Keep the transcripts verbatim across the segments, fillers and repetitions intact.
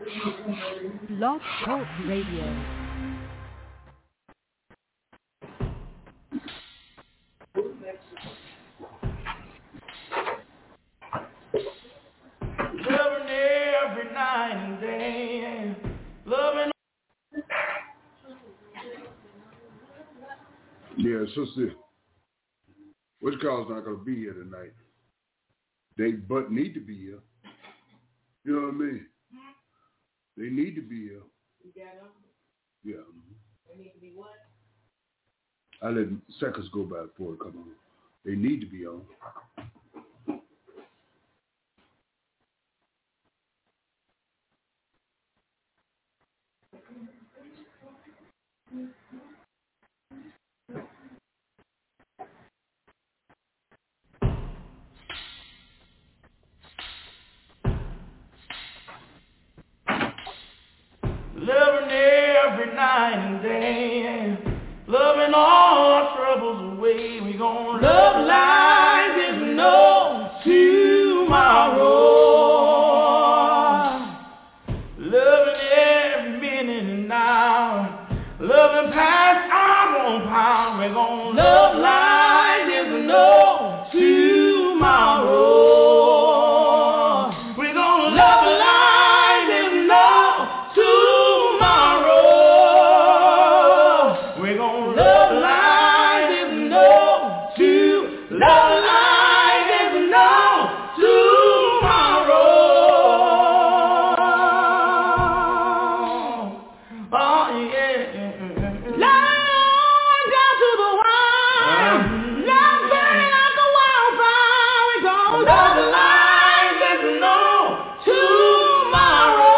Blog Talk Radio. Loving every night and day, loving. Yeah, sister, which call's not gonna be here tonight? They but need to be here. You know what I mean? They need to be here. You got them? Yeah. They need to be what? I let seconds go by before it come on. They need to be on. Loving every night and day, loving all our troubles away. We gon' love like there's no tomorrow. Loving every minute and hour, loving past our own power. We gon' love like there's no tomorrow. We gon' love like there's no tomorrow. We're gonna love like there's no to love like there's no tomorrow. Oh yeah. Love down to the wire. Love burning like a wildfire. We're gonna love like there's no tomorrow.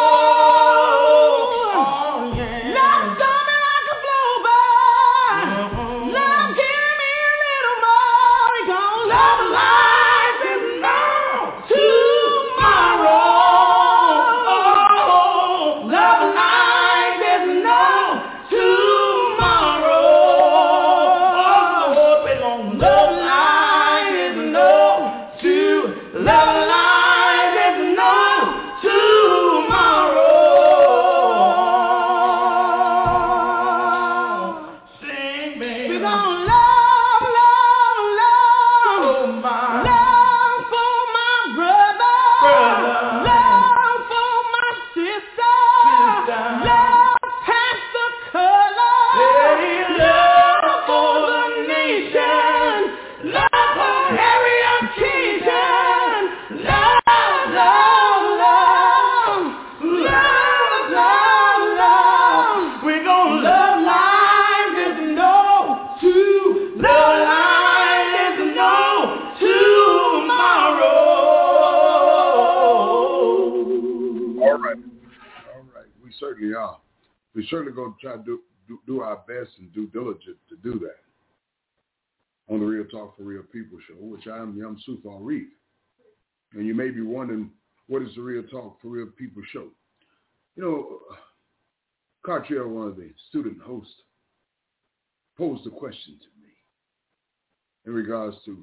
Certainly are. We certainly going to try to do, do, do our best and due diligence to do that on the Real Talk for Real People show, which I am Yum Sufal Reed. And you may be wondering, what is the Real Talk for Real People show? You know, Cartier, one of the student hosts, posed a question to me in regards to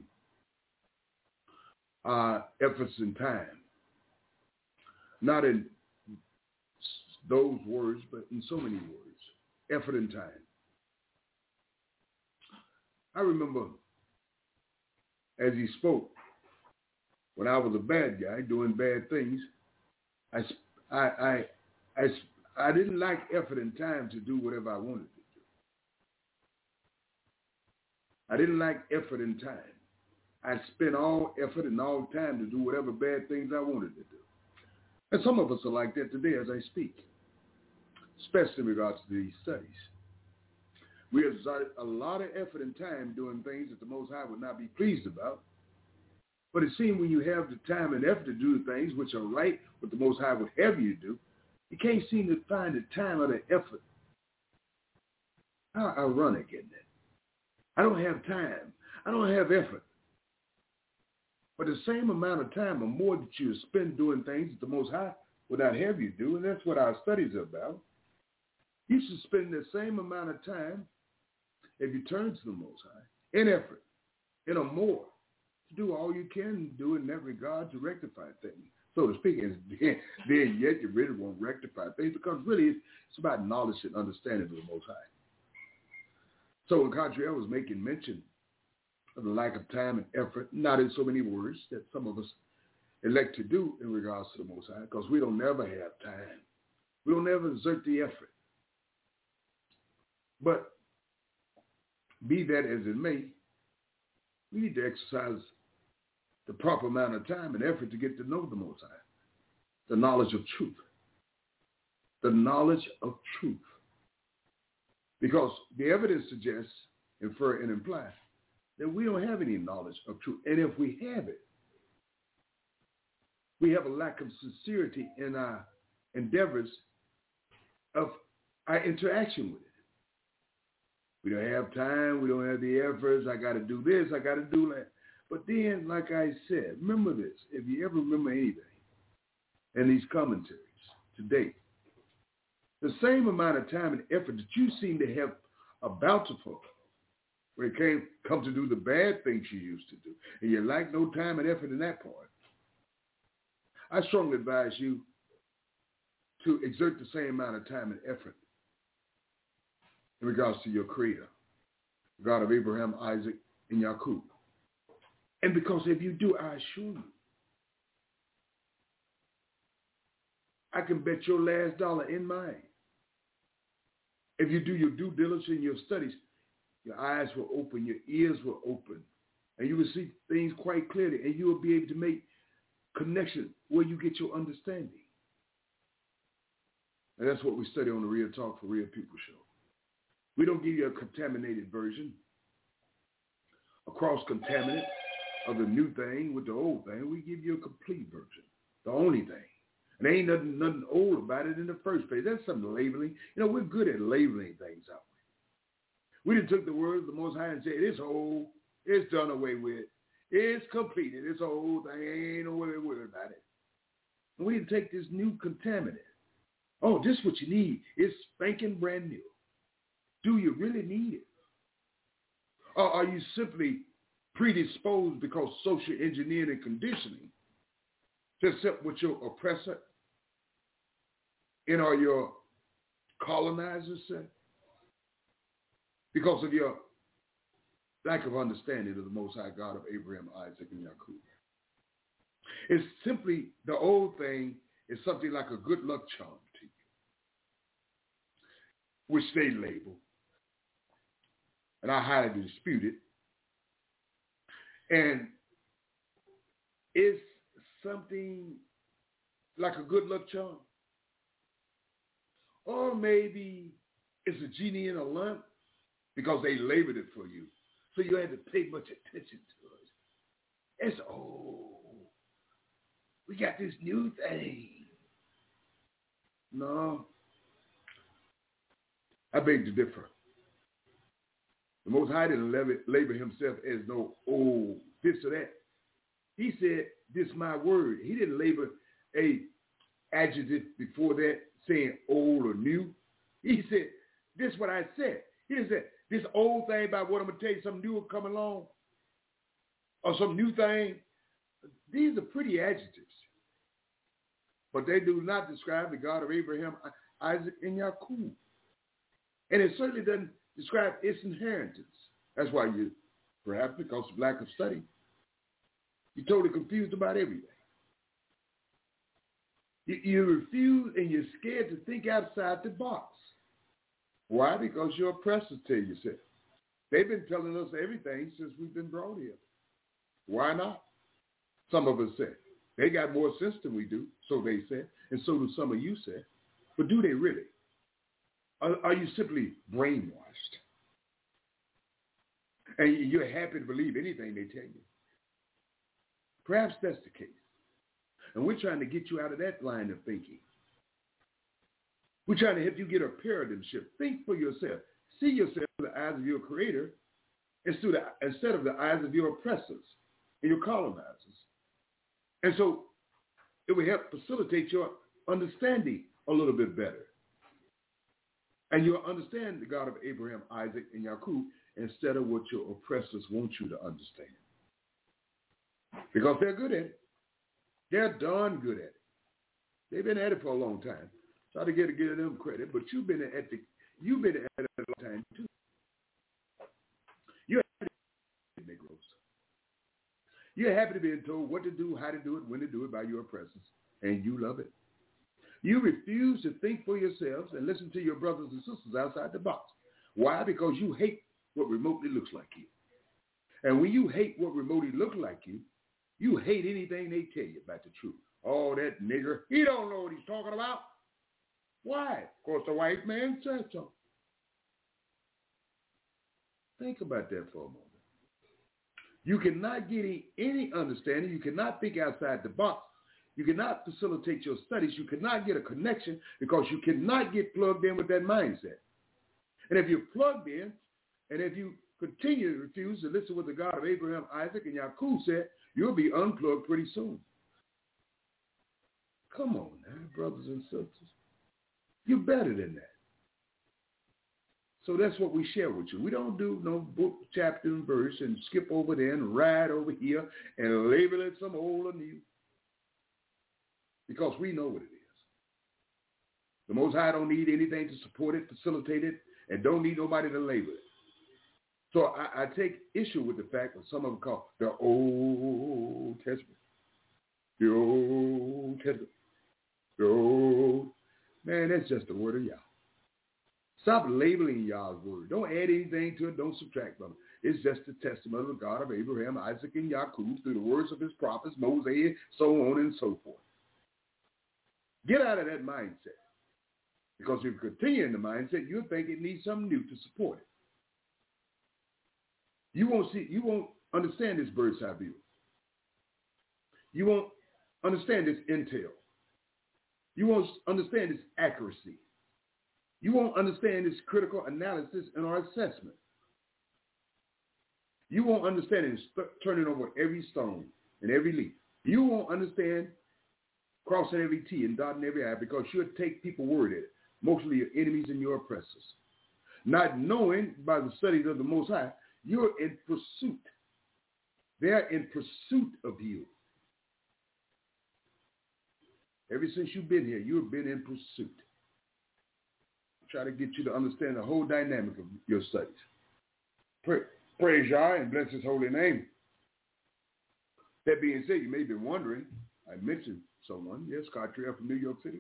our efforts and time. Not in those words, but in so many words, effort and time. I remember as he spoke, when I was a bad guy doing bad things, I, I, I, I, I didn't like effort and time to do whatever I wanted to do. I didn't like effort and time. I spent all effort and all time to do whatever bad things I wanted to do. And some of us are like that today as I speak, especially in regards to these studies. We have exerted a lot of effort and time doing things that the Most High would not be pleased about. But it seems when you have the time and effort to do the things which are right, what the Most High would have you do, you can't seem to find the time or the effort. How ironic, isn't it? I don't have time. I don't have effort. But the same amount of time or more that you spend doing things that the Most High would not have you do, and that's what our studies are about. You should spend the same amount of time if you turn to the Most High in effort, in a more, to do all you can do in that regard to rectify things. so to speak, and then, then yet you really won't rectify things because really it's, it's about knowledge and understanding of the Most High. So in contrary, I was making mention of the lack of time and effort, not in so many words that some of us elect to do in regards to the Most High, because we don't never have time. We don't ever exert the effort. But be that as it may, we need to exercise the proper amount of time and effort to get to know the Most High, the knowledge of truth, the knowledge of truth. Because the evidence suggests, infer, and imply that we don't have any knowledge of truth. And if we have it, we have a lack of sincerity in our endeavors of our interaction with it. We don't have time. We don't have the efforts. I got to do this. I got to do that. But then, like I said, remember this. If you ever remember anything in these commentaries today, the same amount of time and effort that you seem to have a bountiful when it came come to do the bad things you used to do, and you lack no time and effort in that part, I strongly advise you to exert the same amount of time and effort in regards to your Creator, God of Abraham, Isaac, and Jacob. And because if you do, I assure you, I can bet your last dollar in mine. If you do your due diligence in your studies, your eyes will open, your ears will open, and you will see things quite clearly, and you will be able to make connection where you get your understanding. And that's what we study on the Real Talk for Real People show. We don't give you a contaminated version, a cross-contaminant of the new thing with the old thing. We give you a complete version, the only thing. And there ain't nothing, nothing old about it in the first place. That's some labeling. You know, we're good at labeling things out. We done took the word of the Most High and said, it's old, it's done away with, it's completed, it's old, there ain't no way to worry about it. And we done take this new contaminant. Oh, this is what you need. It's spanking brand new. Do you really need it? Or are you simply predisposed because social engineering and conditioning to accept what your oppressor and or your colonizers say? Because of your lack of understanding of the Most High God of Abraham, Isaac, and Jacob. It's simply the old thing is something like a good luck charm to you, which they label, and I highly dispute it. And it's something like a good luck charm. Or maybe it's a genie in a lamp because they labeled it for you. So you had to pay much attention to it. It's, oh, we got this new thing. No. I beg to differ. The Most High didn't label himself as no old this or that. He said, this is my word. He didn't label a adjective before that saying old or new. He said, this is what I said. He didn't say, this old thing about what I'm going to tell you, something new will come along, or some new thing. These are pretty adjectives. But they do not describe the God of Abraham, Isaac, and Jacob. And it certainly doesn't describe its inheritance. That's why you, perhaps because of lack of study, you're totally confused about everything. You, you refuse and you're scared to think outside the box. Why? Because your oppressors tell you so. They've been telling us everything since we've been brought here. Why not? Some of us say. They got more sense than we do, so they said, and so do some of you say. But do they really? Are, are you simply brainwashed? And you're happy to believe anything they tell you? Perhaps that's the case. And we're trying to get you out of that line of thinking. We're trying to help you get a paradigm shift. Think for yourself. See yourself through the eyes of your Creator instead of the eyes of your oppressors and your colonizers. And so it will help facilitate your understanding a little bit better. And you'll understand the God of Abraham, Isaac, and Jacob instead of what your oppressors want you to understand. Because they're good at it. They're darn good at it. They've been at it for a long time. Try to get to give them credit, but you've been at the you've been at it a long time too. You're happy to be Negroes. You're happy to be told what to do, how to do it, when to do it by your presence, and you love it. You refuse to think for yourselves and listen to your brothers and sisters outside the box. Why? Because you hate what remotely looks like you. And when you hate what remotely looks like you, you hate anything they tell you about the truth. Oh, that nigger, he don't know what he's talking about. Why? Of course, the white man said so. Think about that for a moment. You cannot get any understanding. You cannot think outside the box. You cannot facilitate your studies. You cannot get a connection because you cannot get plugged in with that mindset. And if you're plugged in, and if you continue to refuse to listen to what the God of Abraham, Isaac, and Yaakov said, you'll be unplugged pretty soon. Come on now, brothers and sisters. You're better than that. So that's what we share with you. We don't do no book, chapter, and verse and skip over there and ride over here and label it some old or new. Because we know what it is. The Most High don't need anything to support it, facilitate it, and don't need nobody to label it. So I, I take issue with the fact that some of them call the Old Testament. The Old Testament. The Old. Man, that's just the word of Yah. Stop labeling Yah's word. Don't add anything to it. Don't subtract from it. It's just the testament of the God of Abraham, Isaac, and Yaakov through the words of his prophets, Moses, so on and so forth. Get out of that mindset. Because if you continue in the mindset, you'll think it needs something new to support it. You won't see, you won't understand this bird's eye view. You won't understand this intel. You won't understand this accuracy. You won't understand this critical analysis and our assessment. You won't understand it st- turning over every stone and every leaf. You won't understand crossing every T and dotting every I because you'll take people's word at it, mostly your enemies and your oppressors. Not knowing by the studies of the Most High, you're in pursuit. They're in pursuit of you. Ever since you've been here, you've been in pursuit. Try to get you to understand the whole dynamic of your studies. Pray, praise Yah and bless his holy name. That being said, you may be wondering, I mentioned someone, yes, Cartriel from New York City.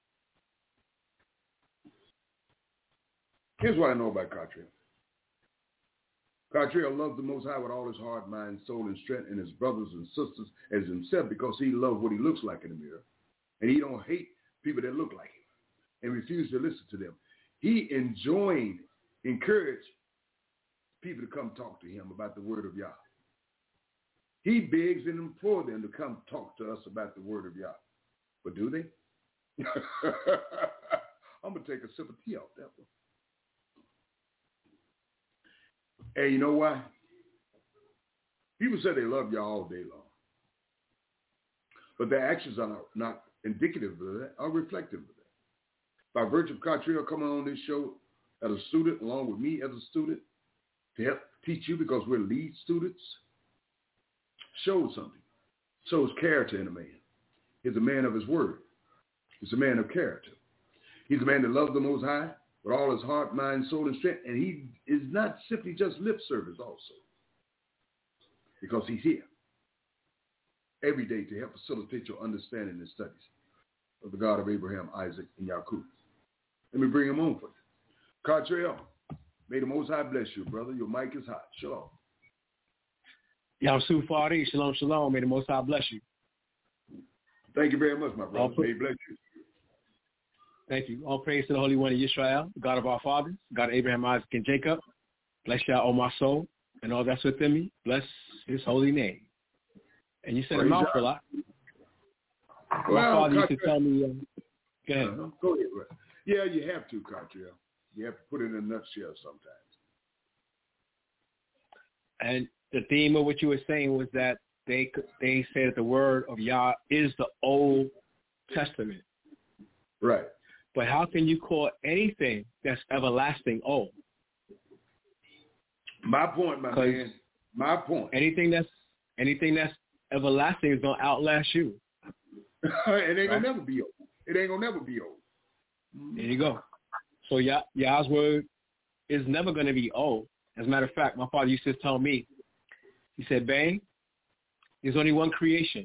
Here's what I know about Cartriel. Cartriel loves the Most High with all his heart, mind, soul, and strength, and his brothers and sisters as himself because he loves what he looks like in the mirror. And he don't hate people that look like him and refuse to listen to them. He enjoined, encouraged people to come talk to him about the word of Yah. He begs and implores them to come talk to us about the word of Yah. But do they? I'm going to take a sip of tea off that one. Hey, you know why? People say they love Yah all day long. But their actions are not indicative of that, are reflective of that. By virtue of Cartriel coming on this show as a student, along with me as a student, to help teach you because we're lead students, shows something. Shows character in a man. He's a man of his word. He's a man of character. He's a man that loves the Most High with all his heart, mind, soul, and strength. And he is not simply just lip service also. Because he's here every day to help facilitate your understanding and studies of the God of Abraham, Isaac, and Yaakov. Let me bring him on for you. Cartriel, may the Most High bless you, brother. Your mic is hot. Shalom. Yahshua Fari, shalom, shalom. May the Most High bless you. Thank you very much, my brother. May he bless you. Thank you. All praise to the Holy One of Israel, God of our fathers, God of Abraham, Isaac, and Jacob. Bless Yah, O my soul, and all that's within me. Bless his holy name. And you said praise a mouthful a lot. Well, my father Cartriel, used to tell me, um, go ahead. Uh-huh. Go ahead, bro. Yeah, you have to, Cartriel. You have to put it in a nutshell sometimes. And the theme of what you were saying was that they they say that the word of Yah is the Old Testament. Right. But how can you call anything that's everlasting old? My point, my man. My point. Anything that's anything that's everlasting is gonna outlast you. It ain't Right. gonna never be old. It ain't gonna never be old. There you go. So Yah, Yah's word is never going to be old. As a matter of fact, my father used to tell me, he said, Bang, there's only one creation.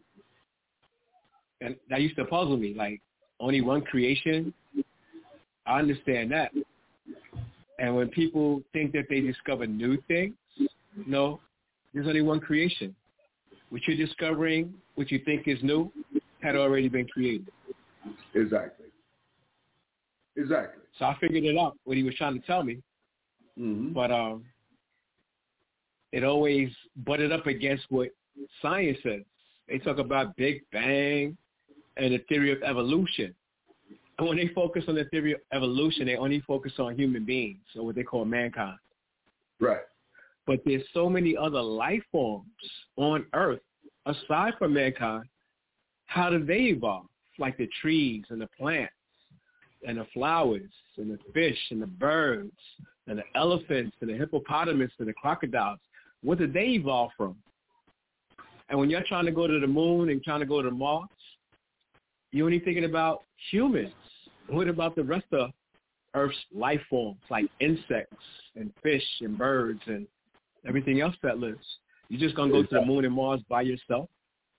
And that used to puzzle me, like, only one creation? I understand that. And when people think that they discover new things, no, there's only one creation. What you're discovering, what you think is new, had already been created. Exactly. Exactly. So I figured it out, what he was trying to tell me. Mm-hmm. But um, it always butted up against what science says. They talk about Big Bang and the theory of evolution. And when they focus on the theory of evolution, they only focus on human beings, or what they call mankind. Right. But there's so many other life forms on Earth, aside from mankind. How do they evolve? Like the trees and the plants and the flowers and the fish and the birds and the elephants and the hippopotamus and the crocodiles. What did they evolve from? And when you're trying to go to the moon and trying to go to Mars, you're only thinking about humans. What about the rest of Earth's life forms, like insects and fish and birds and everything else that lives? You're just going to go to the moon and Mars by yourself?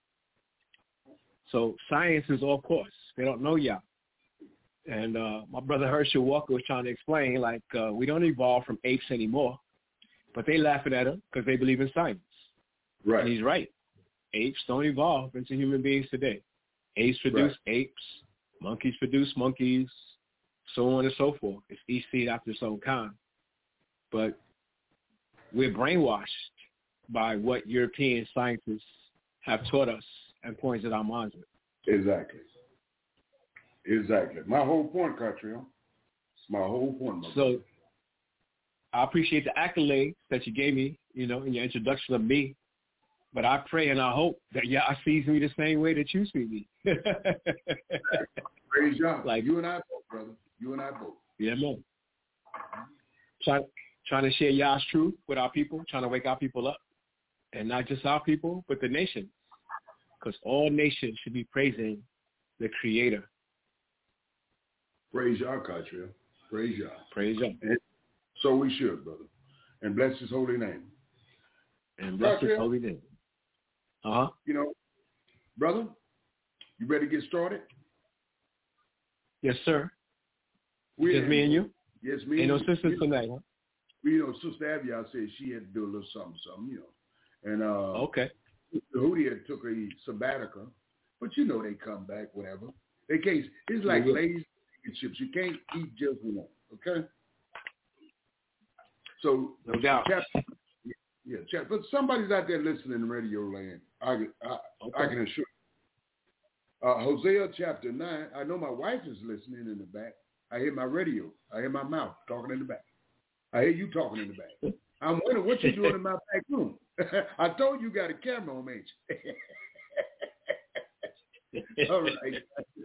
So science is off course. They don't know Yah. And uh, my brother Herschel Walker was trying to explain, like, uh, we don't evolve from apes anymore. But they laughing at him because they believe in science. Right. And he's right. Apes don't evolve into human beings today. Apes produce right. apes. Monkeys produce monkeys, so on and so forth. It's each seed after its own kind. But we're brainwashed by what European scientists have taught us and pointed our minds with. Exactly. Exactly. My whole point, Catriel. My whole point. My so brother. I appreciate the accolades that you gave me, you know, in your introduction of me. But I pray and I hope that Yah sees me the same way that you see me. Praise Yah. Like, you and I both, brother. You and I both. Yeah, man. Try, trying to share Yah's truth with our people, trying to wake our people up. And not just our people, but the nation. Because all nations should be praising the Creator. Praise Yah, Catriel. Praise Yah. Praise Yah. And so we should, brother. And bless his holy name. And bless Catriel, his holy name. Uh-huh. You know, brother, you ready to get started? Yes, sir. We, Just me and you? Yes, me Ain't and no you. sisters tonight, huh? You know, Sister Abigail said she had to do a little something, something, you know. And uh, okay. Hootie had took a sabbatical, but you know they come back, whatever. They can't. It's like mm-hmm. lazy chips. You can't eat just one, okay? So, no doubt. Chapter, yeah, chapter, but somebody's out there listening in radio land. I, I, okay. I can assure you. Uh, Hosea chapter nine. I know my wife is listening in the back. I hear my radio. I hear my mouth talking in the back. I hear you talking in the back. I'm wondering what you're doing in my back room. I told you you got a camera on, ain't you? All right.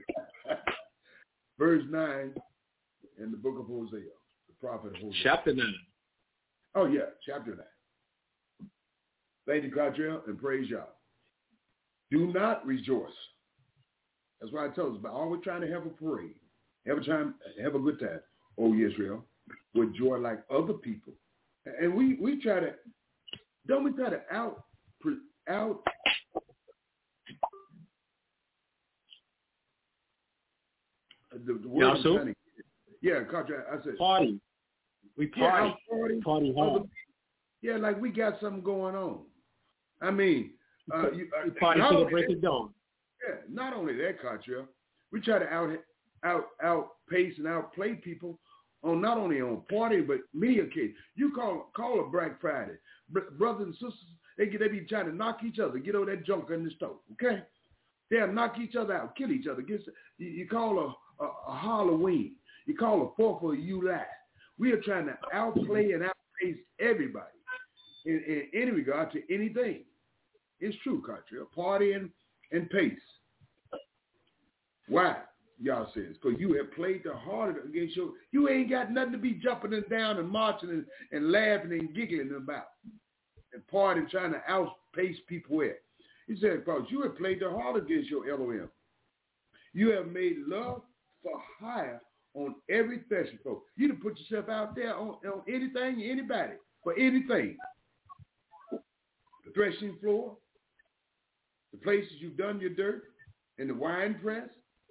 Verse nine in the book of Hosea, the prophet of Hosea. Chapter nine. Oh, yeah, chapter nine. Thank you, Catriel, and praise Yah. Do not rejoice. That's why I tell us about always trying to have a parade. Have a time, have a good time, O Israel, with joy like other people. And we, we try to, don't we try to out, out, the, the word yeah, so? to, yeah, Catriel, I said. Party. We party. Yeah, party. Party hard. Yeah, like we got something going on. I mean, uh, you, uh, party to the break of dawn. Yeah, not only that, Catriel, we try to out out outpace and outplay people on not only on party but many occasions. You call call a Black Friday, Br- brothers and sisters, they get they be trying to knock each other, get over that junk in the stove. Okay, they'll knock each other out, kill each other. Get, you, you call a, a, a Halloween, you call a Fourth of July. We are trying to outplay and outpace everybody in, in any regard to anything. It's true, Catriel. Party and, and pace. Why? Y'all says, because you have played the harder against your, you ain't got nothing to be jumping and down and marching and, and laughing and giggling about. And partying, trying to outpace people with. He said, because you have played the harder against your Elohim. You have made love for hire on every threshing floor. You done put yourself out there on, on anything, anybody, for anything. The threshing floor, the places you've done your dirt, and the wine press.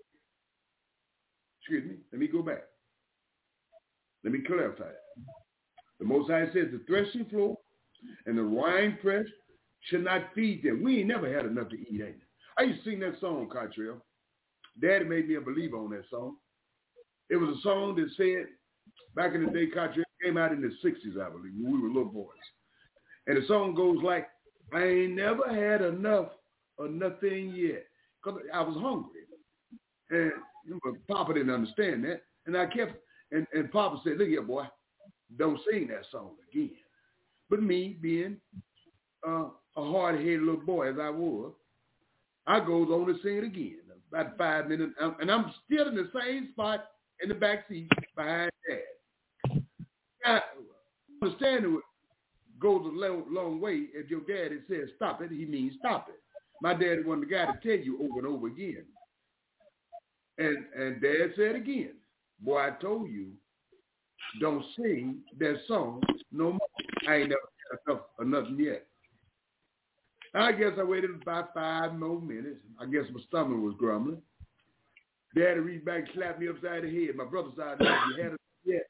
Excuse me, let me go back. Let me clarify it. The Most High says the threshing floor and the wine press should not feed them. We ain't never had enough to eat, ain't it? I used to sing that song, Cottrell. Daddy made me a believer on that song. It was a song that said, back in the day, Cottrell, came out in the sixties, I believe, when we were little boys. And the song goes like, I ain't never had enough of nothing yet. Because I was hungry. And you know, Papa didn't understand that. And I kept, and, and Papa said, look here, boy, don't sing that song again. But me, being uh, a hard-headed little boy as I was, I goes on to sing it again. About five minutes, and I'm still in the same spot in the back seat behind Dad. Now, understanding goes a long, long way. If your daddy says stop it, he means stop it. My daddy wasn't the guy to tell you over and over again. And and Dad said again, boy, I told you, don't sing that song no more. I ain't never had enough of nothing yet. I guess I waited about five more minutes. I guess my stomach was grumbling. Daddy reached back and slapped me upside the head. My brother said, no, you had it yet.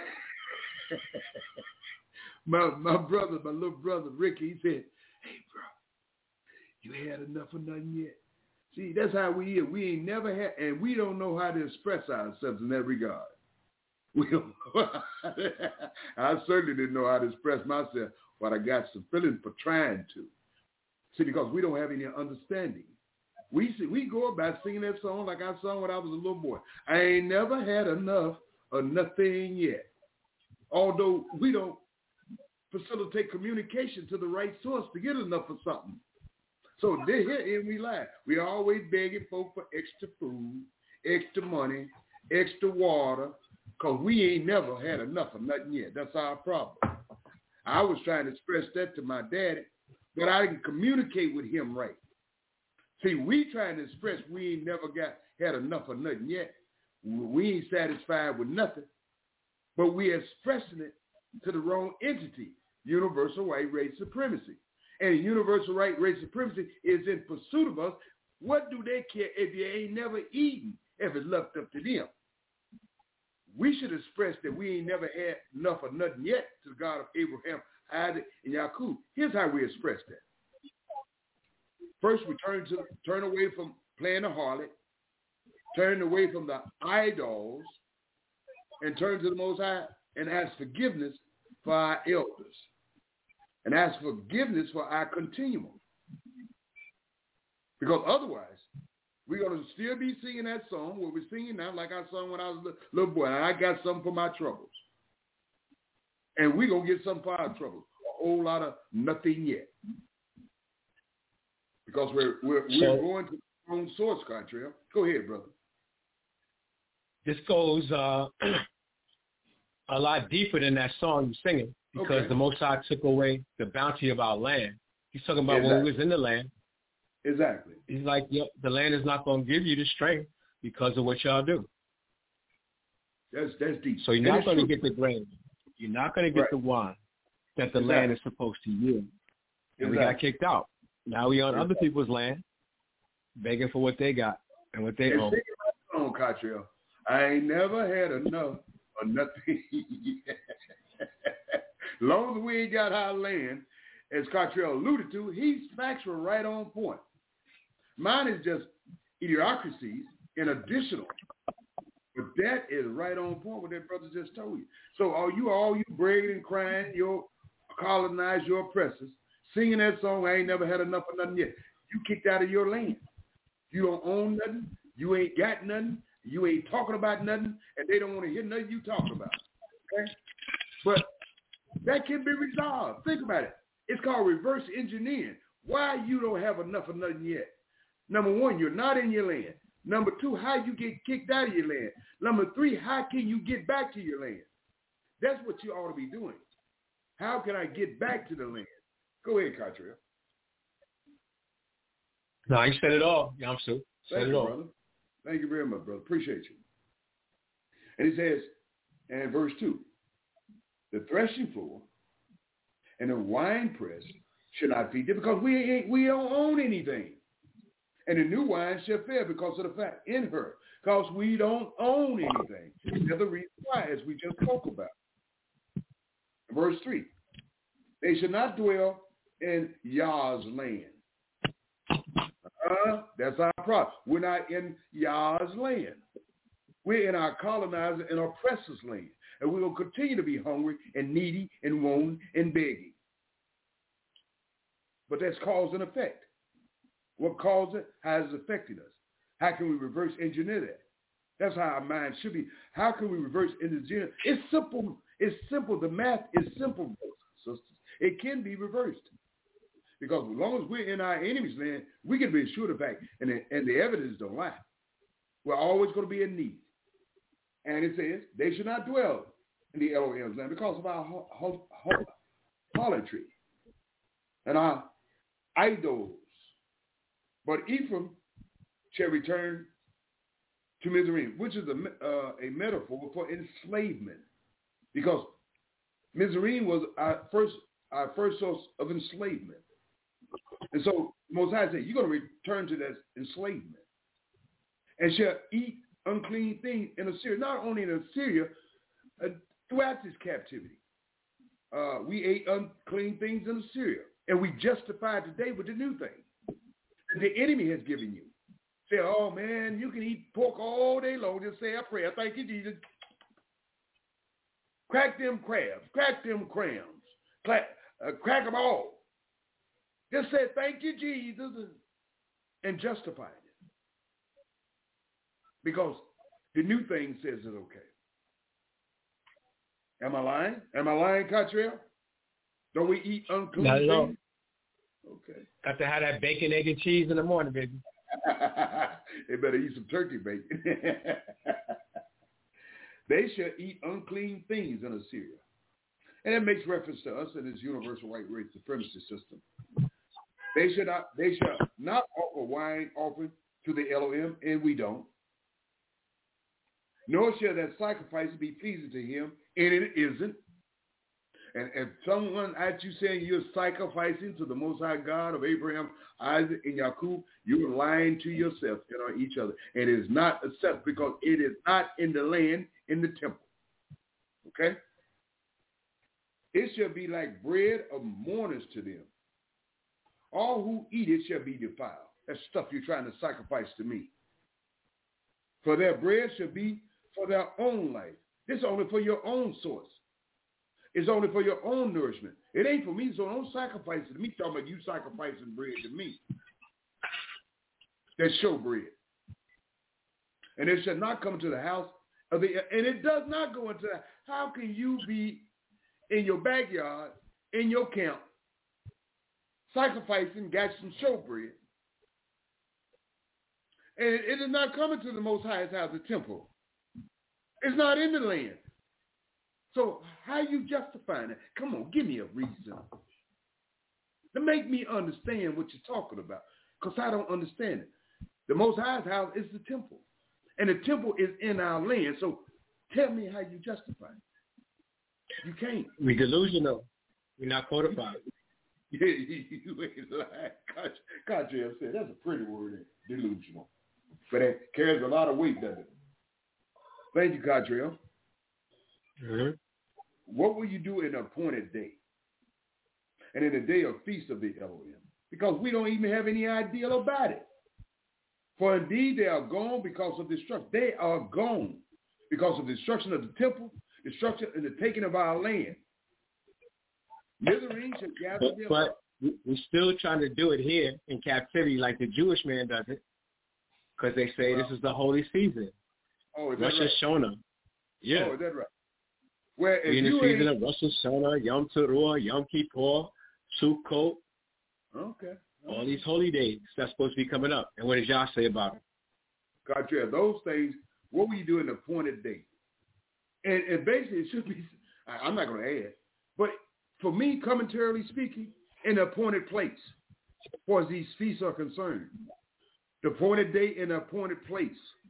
my my brother, my little brother, Ricky, he said, hey, bro, you had enough of nothing yet. See, that's how we is. We ain't never had, and we don't know how to express ourselves in that regard. We don't know. I certainly didn't know how to express myself, but I got some feeling for trying to. See, because we don't have any understanding. We see, we go about singing that song like I sung when I was a little boy. I ain't never had enough of nothing yet. Although we don't facilitate communication to the right source to get enough of something. So here and we lie. We always begging folk for extra food, extra money, extra water, because we ain't never had enough of nothing yet. That's our problem. I was trying to express that to my daddy, but I didn't communicate with him right. See, we trying to express we ain't never got had enough of nothing yet. We ain't satisfied with nothing, but we expressing it to the wrong entity, universal white race supremacy. And universal white race supremacy is in pursuit of us. What do they care if you ain't never eaten, if it's left up to them? We should express that we ain't never had enough of nothing yet to the God of Abraham, Isaac, and Yaakov. Here's how we express that. First, we turn to turn away from playing the harlot, turn away from the idols, and turn to the Most High and ask forgiveness for our elders, and ask forgiveness for our continuum. Because otherwise, we're going to still be singing that song, what we're singing now, like I sung when I was a little boy, and I got something for my troubles. And we're going to get something for our troubles. A whole lot of nothing yet. Because we're we're, we're so, going to our own source, Cottrell. Go ahead, brother. This goes uh, a lot deeper than that song you're singing, because okay. the Most High took away the bounty of our land. He's talking about exactly. when we was in the land. Exactly. He's like, yep, the land is not going to give you the strength because of what y'all do. That's that's deep. So you're not going to get the grain. You're not going to get right. the wine that the exactly. land is supposed to yield. And exactly. we got kicked out. Now we on exactly. other people's land, begging for what they got and what they and own. Sing it right on, Cottrell. I ain't never had enough of nothing. Long as we ain't got our land, as Cottrell alluded to, his facts were right on point. Mine is just idiocracies and additional. But that is right on point what that brother just told you. So all you all you bragging and crying, your colonized, your oppressors, singing that song, I ain't never had enough of nothing yet. You kicked out of your land. You don't own nothing. You ain't got nothing. You ain't talking about nothing. And they don't want to hear nothing you talking about. Okay? But that can be resolved. Think about it. It's called reverse engineering. Why you don't have enough of nothing yet? Number one, you're not in your land. Number two, how you get kicked out of your land. Number three, how can you get back to your land? That's what you ought to be doing. How can I get back to the land? Go ahead, Cottrell. No, you said it all, Yamsu. Said Thank it you, all. brother. Thank you very much, brother. Appreciate you. And he says, and verse two, the threshing floor and the wine press should not feed them because we ain't, we don't own anything. And the new wine shall fail because of the fact in her, because we don't own anything. That's the reason why, as we just spoke about. Verse three, they should not dwell in Yah's land. Uh, that's our problem. We're not in Yah's land. We're in our colonizer and oppressor's land. And we will continue to be hungry and needy and wanting and begging. But that's cause and effect. What caused it? How is it affecting us? How can we reverse engineer that? That's how our mind should be. How can we reverse engineer? It's simple. It's simple. The math is simple, sisters. It can be reversed. Because as long as we're in our enemy's land, we can be sure of the fact, and the, and the evidence don't lie. We're always going to be in need. And it says, they should not dwell in the Elohim's land because of our ho- ho- ho- harlotry and our idols. But Ephraim shall return to Mizraim, which is a, uh, a metaphor for enslavement. Because Mizraim was our first, our first source of enslavement. And so Most High said, you're going to return to that enslavement and shall eat unclean things in Assyria. Not only in Assyria, uh, throughout this captivity. Uh, we ate unclean things in Assyria. And we justify today with the new thing that the enemy has given you. Say, oh, man, you can eat pork all day long. Just say a prayer. Thank you, Jesus. Crack them crabs. Crack them crams. Crack, uh, crack them all. Just say, thank you, Jesus, and justify it. Because the new thing says it's okay. Am I lying? Am I lying, Cottrell? Don't we eat unclean Not things? at all. Okay. Got to have that bacon, egg, and cheese in the morning, baby. They better eat some turkey bacon. They shall eat unclean things in Assyria. And it makes reference to us in this universal white race supremacy system. They shall not, they shall not offer wine offering to the Elohim, and we don't. Nor shall that sacrifice be pleasing to him, and it isn't. And if someone at you saying you're sacrificing to the Most High God of Abraham, Isaac, and Jacob, you're lying to yourself and on each other. And it is not acceptable because it is not in the land, in the temple. Okay? It shall be like bread of mourners to them. All who eat it shall be defiled. That's stuff you're trying to sacrifice to me. For their bread shall be for their own life. This is only for your own source. It's only for your own nourishment. It ain't for me, so don't sacrifice it to me. Talking about you sacrificing bread to me. That's show bread. And it shall not come to the house of the, and it does not go into that. How can you be in your backyard, in your camp, sacrificing, got some show bread, and it, it is not coming to the Most High's house, the temple. It's not in the land. So how are you justifying it? Come on, give me a reason to make me understand what you're talking about, because I don't understand it. The Most High's house is the temple, and the temple is in our land. So tell me how you justify it. You can't. We delusional. We're not codified. Yeah, you ain't lying. Cottrell said that's a pretty word, delusional. But it carries a lot of weight, doesn't it? Thank you, Cottrell. Mm-hmm. What will you do in an appointed day? And in the day of feast of the Elohim? Because we don't even have any idea about it. For indeed they are gone because of destruction. They are gone because of destruction of the temple, destruction and the taking of our land. Mizraim shall gather them But up. we're still trying to do it here in captivity like the Jewish man does it, because they say well, this is the holy season. Oh, is that Rosh right? Hashanah. Yeah. Oh, is that right? Where if in the you season ain't... of Rosh Hashanah, Yom Teruah, Yom Kippur, Sukkot, okay. all these holy days that's supposed to be coming up. And what does Yah say about it? Gotcha. Those things, what will you do in the appointed day? And, and basically it should be, I'm not going to add, but for me, commentarily speaking, in the appointed place, as far as these feasts are concerned, the appointed day in the appointed place,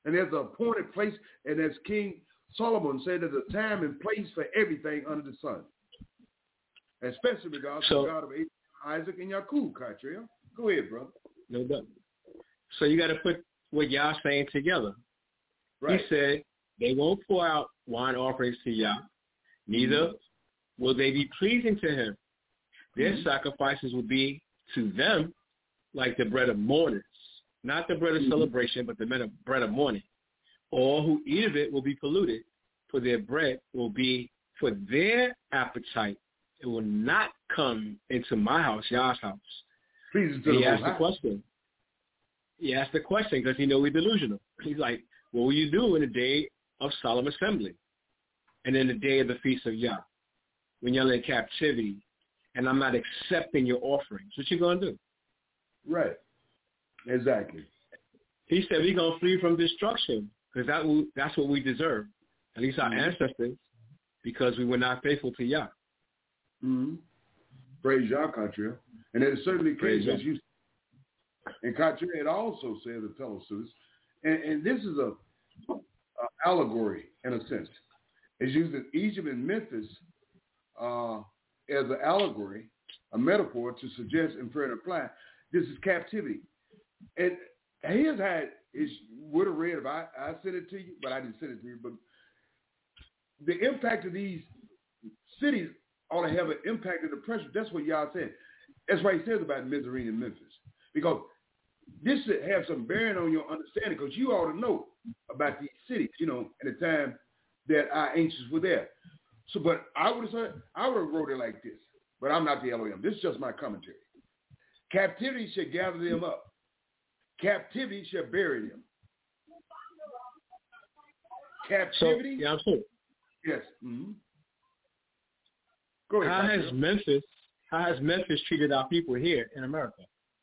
And there's an appointed place, and as King Solomon said, there's a time and place for everything under the sun. Especially regards so, to the God of Abraham, Isaac, and Yaakov, Catrell. Go ahead, brother. No doubt. So you got to put what Yah saying together. Right. He said they won't pour out wine offerings to Yah, neither mm-hmm. will they be pleasing to him. Their mm-hmm. sacrifices will be to them like the bread of mourners, not the bread of mm-hmm. celebration, but the bread of mourning. All who eat of it will be polluted, for their bread will be for their appetite. It will not come into my house, Yah's house. Please he asked the question. He asked the question because he know we're delusional. He's like, what will you do in the day of solemn assembly and in the day of the feast of Yah, when you're in captivity and I'm not accepting your offerings? What you going to do? Right. Exactly. He said we're going to flee from destruction because that will, that's what we deserve, at least our mm-hmm. ancestors, because we were not faithful to Yah. Mm-hmm. Praise Yah, Catrell. And it is certainly the case, as you and Catrell, it also says to tell us this, and, and this is a, a allegory in a sense. It's used in Egypt and Memphis uh, as an allegory, a metaphor to suggest, infer, and imply this is captivity. And here's how it is, would have read if I, I sent it to you, but I didn't send it to you. But the impact of these cities ought to have an impact of the pressure. That's what y'all said. That's why he says about Mizraim and Memphis. Because this should have some bearing on your understanding, because you ought to know about these cities, you know, at the time that our ancients were there. So, but I would have said, I would have wrote it like this, but I'm not the L O M. This is just my commentary. Captivity shall gather them up. Captivity shall bury them. Captivity? So, yeah, I'm sorry. Yes. Mm-hmm. Go ahead. How has Memphis, how has Memphis treated our people here in America?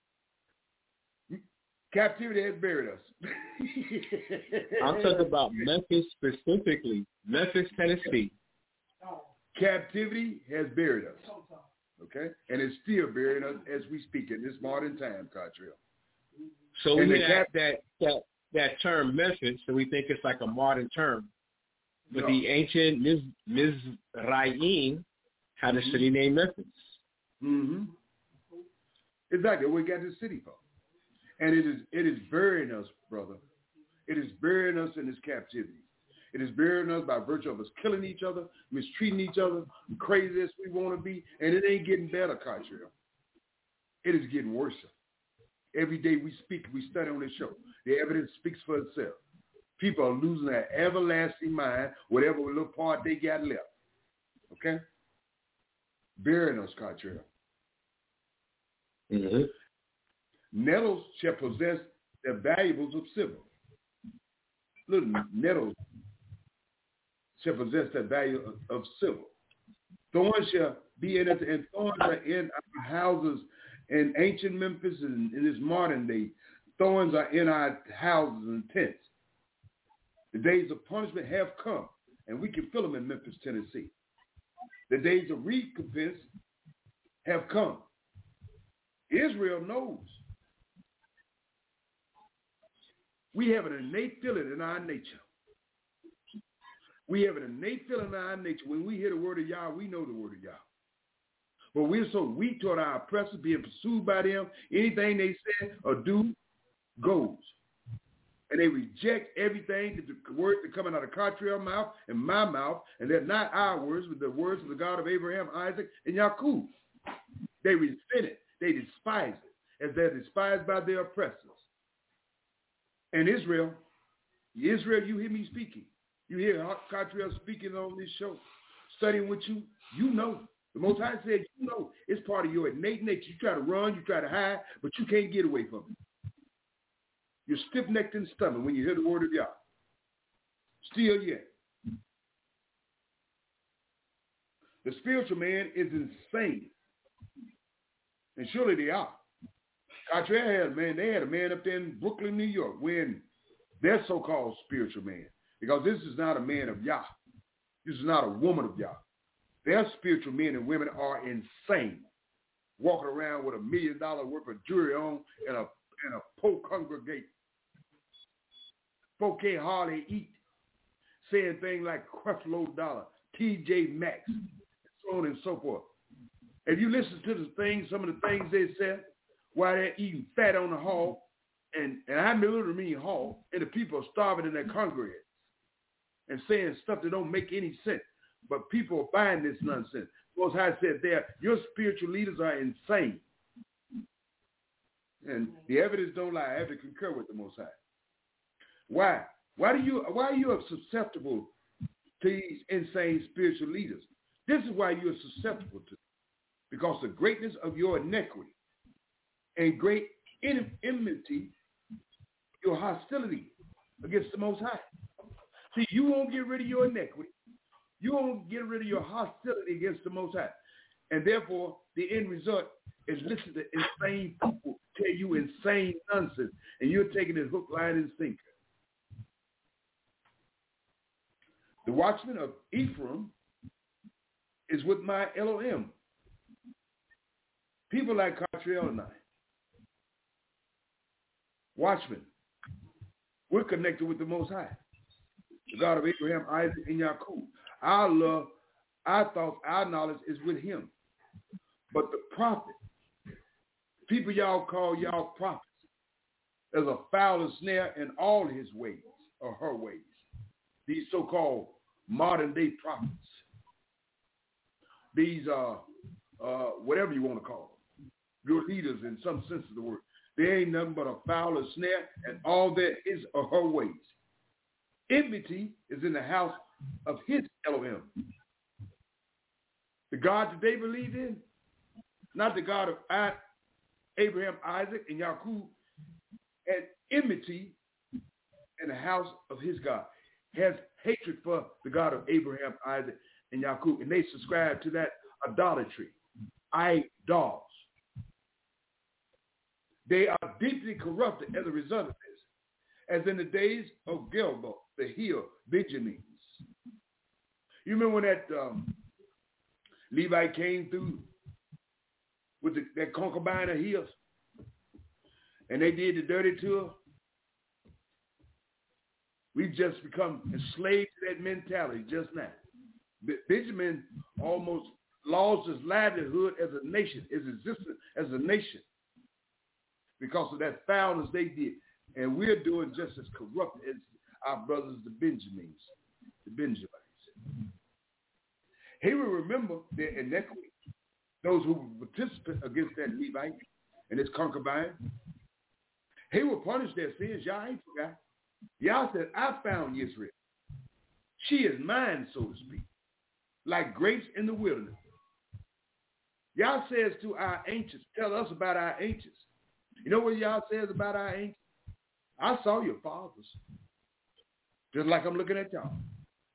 Captivity has buried us. I'm talking about Memphis specifically, Memphis, Tennessee. Captivity has buried us. Okay? And it's still burying us as we speak in this modern time, Catrell. So and we have cap- that, that that term Memphis, so we think it's like a modern term. But no. the ancient Miz, Mizraim had a mm-hmm. city named Memphis. Mm-hmm. Exactly. We got this city from. And it is it is burying us, brother. It is burying us in this captivity. It is burying us by virtue of us killing each other, mistreating each other, crazy as we want to be, and it ain't getting better, Catrell. It is getting worse. Every day we speak, we study on this show. The evidence speaks for itself. People are losing their everlasting mind, whatever little part they got left. Okay? Burying us, Catrell. Mm-hmm. Nettles shall possess the valuables of silver. Little nettles shall possess the value of, of silver. Thorns shall be in it, and thorns are in our houses in ancient Memphis and in this modern day. Thorns are in our houses and tents. The days of punishment have come, and we can feel them in Memphis, Tennessee. The days of recompense have come. Israel knows. We have an innate feeling in our nature. We have an innate feeling in our nature. When we hear the word of Yah, we know the word of Yah. But we're so weak toward our oppressors, being pursued by them. Anything they say or do goes. And they reject everything, the words that come out of Catrell's mouth and my mouth, and they're not our words, but the words of the God of Abraham, Isaac, and Yaakov. They resent it. They despise it, as they're despised by their oppressors. And Israel, Israel, you hear me speaking. You hear Catrell speaking on this show, studying with you. You know. The Most High said, you know, it's part of your innate nature. You try to run, you try to hide, but you can't get away from it. You're stiff-necked in the stomach when you hear the word of Yah. Still yet. The spiritual man is insane. And surely they are. Catrell had a man, they had a man up there in Brooklyn, New York, when their so-called spiritual man, because this is not a man of Yah. This is not a woman of Yah. Their spiritual men and women are insane, walking around with a million dollar worth of jewelry on and a and a poor congregate. four K Harley Eat, saying things like Creflo Dollar, T J Maxx, so on and so forth. If you listen to the things, some of the things they said while they're eating fat on the hall, and, and I literally mean hall, and the people are starving in their congregation and saying stuff that don't make any sense. But people are buying this nonsense. Most High said there, your spiritual leaders are insane. And the evidence don't lie. I have to concur with the Most High. Why? Why do you? Why are you susceptible to these insane spiritual leaders? This is why you are susceptible to them. Because the greatness of your iniquity and great enmity, your hostility against the Most High. See, you won't get rid of your iniquity. You won't get rid of your hostility against the Most High. And therefore, the end result is listen to insane people tell you insane nonsense, and you're taking it hook, line, and sinker. The watchman of Ephraim is with my Elohim. People like Cartrell and I. Watchmen. We're connected with the Most High, the God of Abraham, Isaac, and Jacob. Our love, our thoughts, our knowledge is with him. But the prophet, people y'all call y'all prophets, there's a foul and snare in all his ways or her ways. These so-called modern-day prophets. These are, uh, whatever you want to call them, your leaders in some sense of the word. They ain't nothing but a foul and snare and all that is or her ways. Enmity is in the house of his Elohim. The God that they believe in, not the God of Abraham, Isaac, and Jacob, had enmity in the house of his God, has hatred for the God of Abraham, Isaac, and Jacob, and they subscribe to that idolatry, idols. They are deeply corrupted as a result of this, as in the days of Gilboa, the hill, Benjamins. You remember when that um, Levite came through with the, that concubine of hills, and they did the dirty to her? We've just become enslaved to that mentality just now. Benjamin almost lost his livelihood as a nation, his existence as a nation, because of that foulness they did. And we're doing just as corrupt as our brothers, the Benjamins, the Benjamites. He will remember their inequity, those who participate against that Levite and his concubine. He will punish their sins. Y'all ain't forgot. Y'all said, I found Israel. She is mine, so to speak, like grapes in the wilderness. Y'all says to our ancients, tell us about our ancients. You know what y'all says about our ancients? I saw your fathers, just like I'm looking at y'all.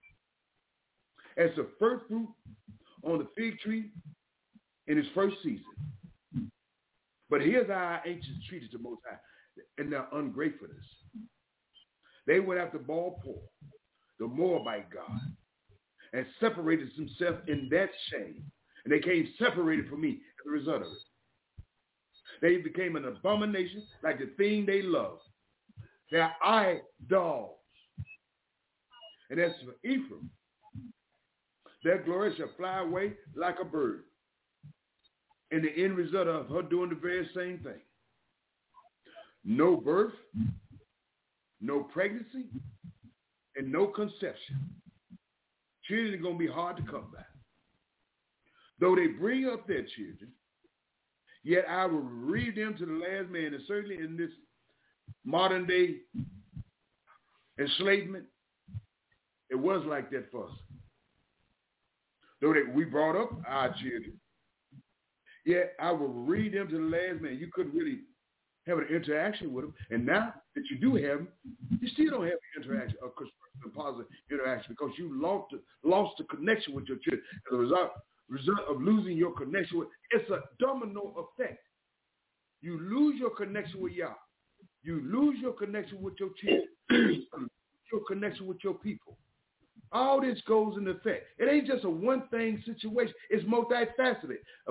As the first fruit on the fig tree in its first season. But here's how our ancients treated the Most High in their ungratefulness. They went after Baal-Peor, the Moabite god, and separated themselves in that shame. And they came separated from me as a result of it. They became an abomination like the thing they loved. They're idols. And as for Ephraim, their glory shall fly away like a bird. And the end result of her doing the very same thing. No birth, no pregnancy, and no conception. Children are going to be hard to come by. Though they bring up their children, yet I will read them to the last man. And certainly in this modern day enslavement, it was like that for us. Though that we brought up our children, yet I will read them to the last man. You couldn't really have an interaction with them. And now that you do have them, you still don't have an interaction, a positive interaction, because you lost the, lost the connection with your children. As a result, result of losing your connection with, it's a domino effect. You lose your connection with Yah. You lose your connection with your children. You lose your connection with your people. All this goes into effect. It ain't just a one-thing situation. It's multifaceted, a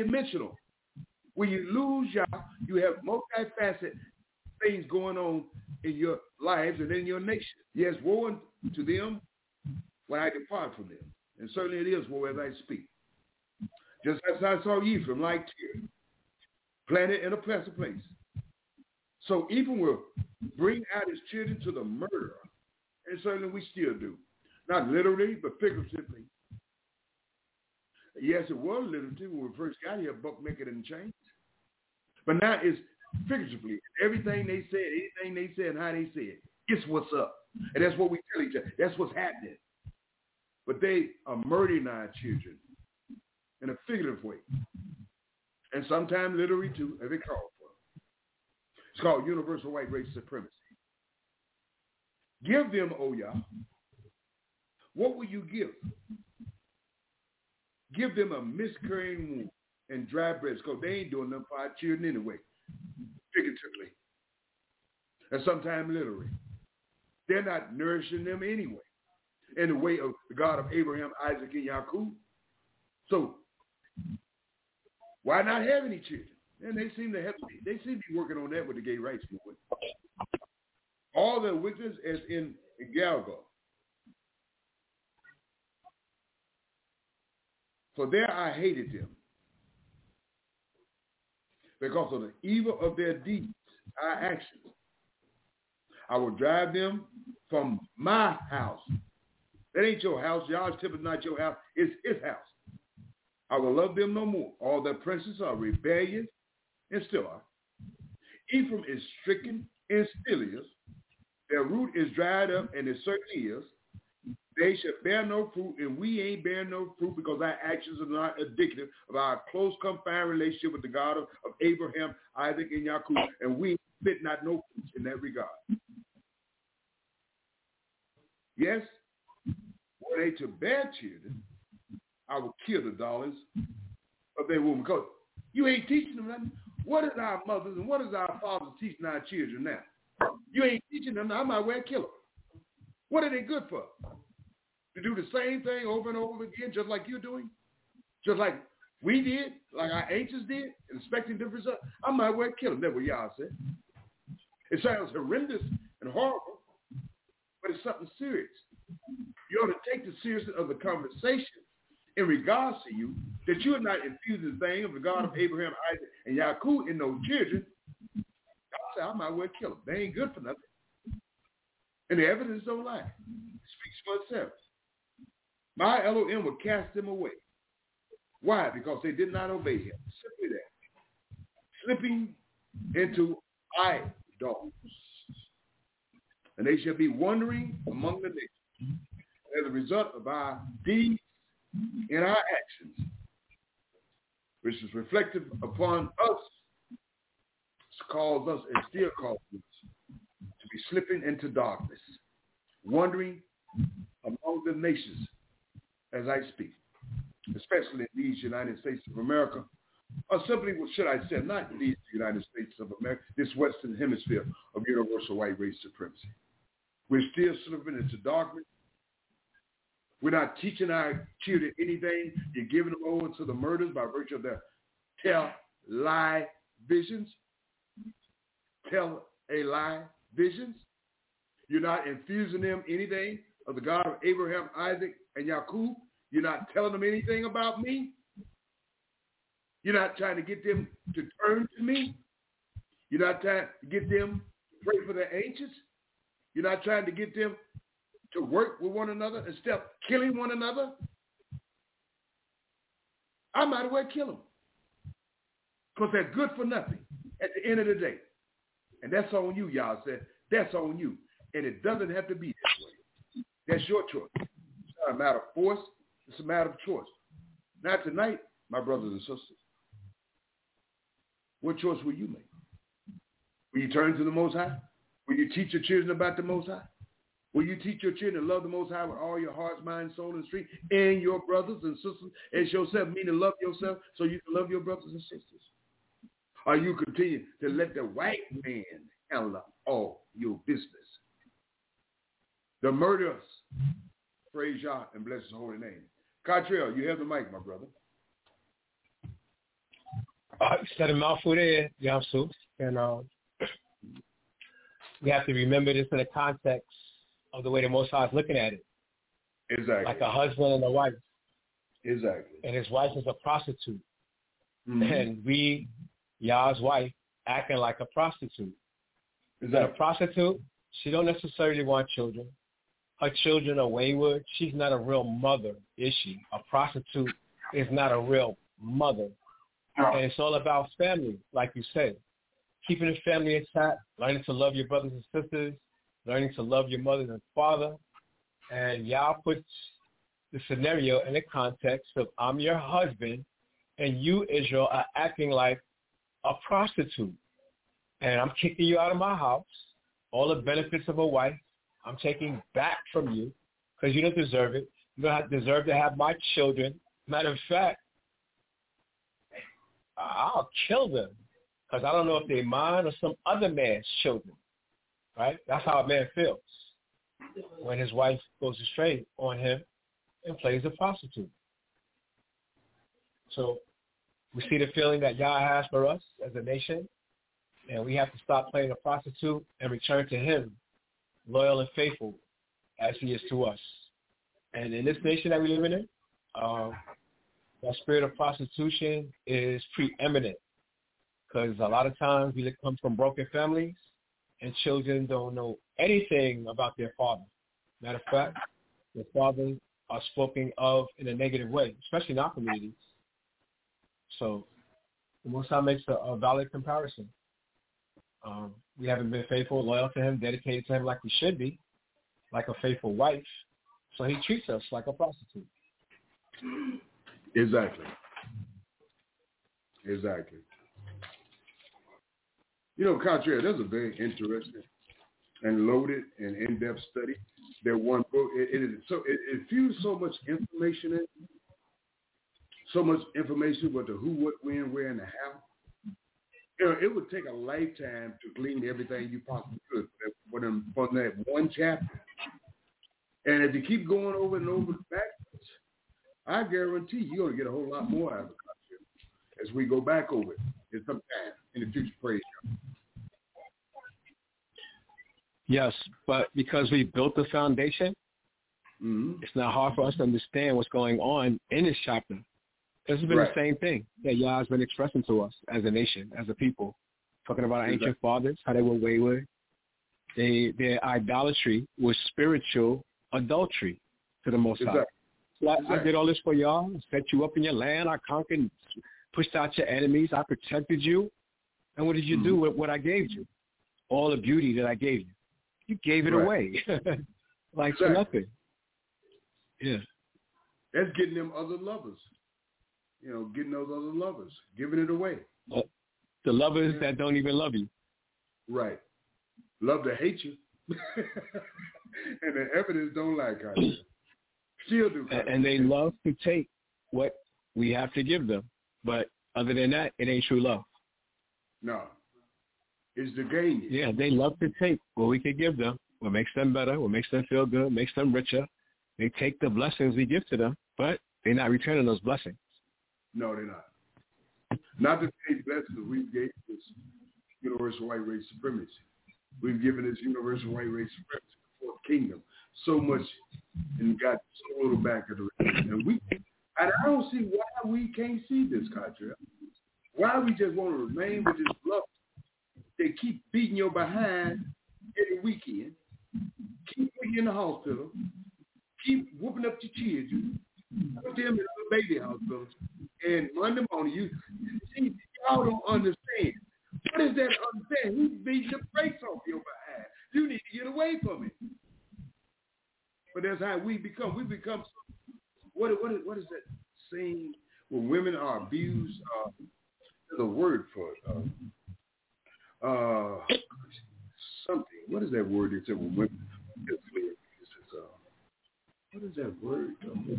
multidimensional. When you lose Yah, you have multifaceted things going on in your lives and in your nation. Yes, woe to them when I depart from them. And certainly it is woe as I speak. Just as I saw Ephraim like tear, planted in a pleasant place. So Ephraim will bring out his children to the murder. And certainly we still do. Not literally, but figuratively. Yes, it was literally when we first got here, buck naked and chains. But now it's figuratively. Everything they said, anything they said, and how they said, it's what's up. And that's what we tell each other. That's what's happening. But they are murdering our children in a figurative way. And sometimes literally too, as they call for. It's called universal white race supremacy. Give them, oh Yah, what will you give? Give them a miscarrying womb and dry breasts, because they ain't doing nothing for our children anyway, figuratively. And sometimes literally. They're not nourishing them anyway, in the way of the God of Abraham, Isaac, and Jacob. So, why not have any children? And they seem to have to be, they seem to be working on that with the gay rights movement. All their wickedness is in Gilgal. For there I hated them, because of the evil of their deeds, our actions. I will drive them from my house. That ain't your house. Y'all's temple is not your house. It's his house. I will love them no more. All their princes are rebellious and still are. Ephraim is stricken and still is. Their root is dried up, and it certainly is. They shall bear no fruit, and we ain't bear no fruit because our actions are not indicative of our close, confined relationship with the God of, of Abraham, Isaac, and Jacob, and we fit not no fruit in that regard. Yes, were they to bear children, I will kill the daughters of their womb, because you ain't teaching them nothing. What is our mothers and what is our fathers teaching our children now? You ain't teaching them. I might well kill them. What are they good for? To do the same thing over and over again, just like you're doing? Just like we did, like our ancients did, expecting different results? I might well kill them. That's what y'all said. It sounds horrendous and horrible, but it's something serious. You ought to take the seriousness of the conversation in regards to you, that you are not infusing the thing of the God of Abraham, Isaac, and Jacob in those children. I say, I might well kill them. They ain't good for nothing. And the evidence don't lie. It speaks for itself. My Elohim will cast them away. Why? Because they did not obey him. Simply that. Slipping into idols. And they shall be wandering among the nations as a result of our deeds and our actions, which is reflective upon us, calls us and still calls us to be slipping into darkness, wandering among the nations as I speak, especially in these United States of America, or simply, what should I say, not these United States of America, this Western Hemisphere of universal white race supremacy. We're still slipping into darkness. We're not teaching our children anything. You're giving them over to the murders by virtue of their tell lie visions. Tell a lie visions. You're not infusing them anything of the God of Abraham, Isaac, and Jacob. You're not telling them anything about me. You're not trying to get them to turn to me. You're not trying to get them to pray for their ancients. You're not trying to get them to work with one another instead of killing one another. I might as well kill them, because they're good for nothing at the end of the day. And that's on you, y'all said. That's on you. And it doesn't have to be this way. That's your choice. It's not a matter of force. It's a matter of choice. Now tonight, my brothers and sisters, what choice will you make? Will you turn to the Most High? Will you teach your children about the Most High? Will you teach your children to love the Most High with all your heart, mind, soul, and strength, and your brothers and sisters as yourself, meaning love yourself so you can love your brothers and sisters? Or you continue to let the white man handle all your business? The murderers, praise Yah and bless his holy name. Cottrell, you have the mic, my brother. Uh, said a mouthful there, Yamsu. And uh, we have to remember this in the context of the way the Most High is looking at it. Exactly. Like a husband and a wife. Exactly. And his wife is a prostitute. Mm-hmm. And we, Yah's wife, acting like a prostitute. Exactly. And a prostitute, she don't necessarily want children. Her children are wayward. She's not a real mother, is she? A prostitute is not a real mother. No. And it's all about family, like you said. Keeping the family intact, learning to love your brothers and sisters, learning to love your mother and father. And Yah puts the scenario in the context of I'm your husband, and you, Israel, are acting like a prostitute. And I'm kicking you out of my house. All the benefits of a wife, I'm taking back from you because you don't deserve it. You don't deserve to have my children. Matter of fact, I'll kill them because I don't know if they're mine or some other man's children, right? That's how a man feels when his wife goes astray on him and plays a prostitute. So we see the feeling that Yah has for us as a nation, and we have to stop playing a prostitute and return to him, loyal and faithful as he is to us. And in this nation that we live in, um, that spirit of prostitution is preeminent because a lot of times we come from broken families and children don't know anything about their father. Matter of fact, their fathers are spoken of in a negative way, especially in our communities. So the Most High makes a, a valid comparison. Um, we haven't been faithful, loyal to him, dedicated to him like we should be, like a faithful wife. So he treats us like a prostitute. Exactly. Exactly. You know, Contrary, that's a very interesting and loaded and in-depth study. That one book, it, it is so it, it fused so much information in, so much information with the who, what, when, where, and the how. You know, it would take a lifetime to glean everything you possibly could for them, from that one chapter. And if you keep going over and over backwards, I guarantee you're going to get a whole lot more out of it as we go back over it in some time in the future. Praise God. Yes, but because we built the foundation, mm-hmm. it's not hard for us to understand what's going on in this chapter. This has been right. the same thing that Yah has been expressing to us as a nation, as a people, talking about our exactly. ancient fathers, how they were wayward. They, their idolatry was spiritual adultery to the Most High. Exactly. So I, exactly. I did all this for y'all, set you up in your land. I conquered, pushed out your enemies. I protected you. And what did you mm-hmm. do with what I gave you? All the beauty that I gave you. You gave it right. away. like exactly. for nothing. Yeah. That's getting them other lovers. You know, getting those other lovers, giving it away. Uh, the lovers yeah. that don't even love you. Right. Love to hate you. And the evidence don't like how you still do. And, and they love to take what we have to give them. But other than that, it ain't true love. No. It's the game. Yeah, they love to take what we can give them, what makes them better, what makes them feel good, makes them richer. They take the blessings we give to them, but they're not returning those blessings. No, they're not. Not the same blessings we gave this universal white race supremacy. We've given this universal white race supremacy, the fourth kingdom, so much and got so little back at the and we and I don't see why we can't see this, Contrary. Why we just want to remain with this love. They keep beating your behind every weekend, keep putting you in the hospital, keep whooping up your children, put them in the baby hospital, and Monday morning, you see, y'all don't understand. What is that understand? Who's beating the brakes off your behind? You need to get away from it. But that's how we become. We become, what, what, is, what is that saying? When women are abused, uh, there's a word for it. Uh, Uh, something. What is that word they said when women get fleeing? Uh, what is that word?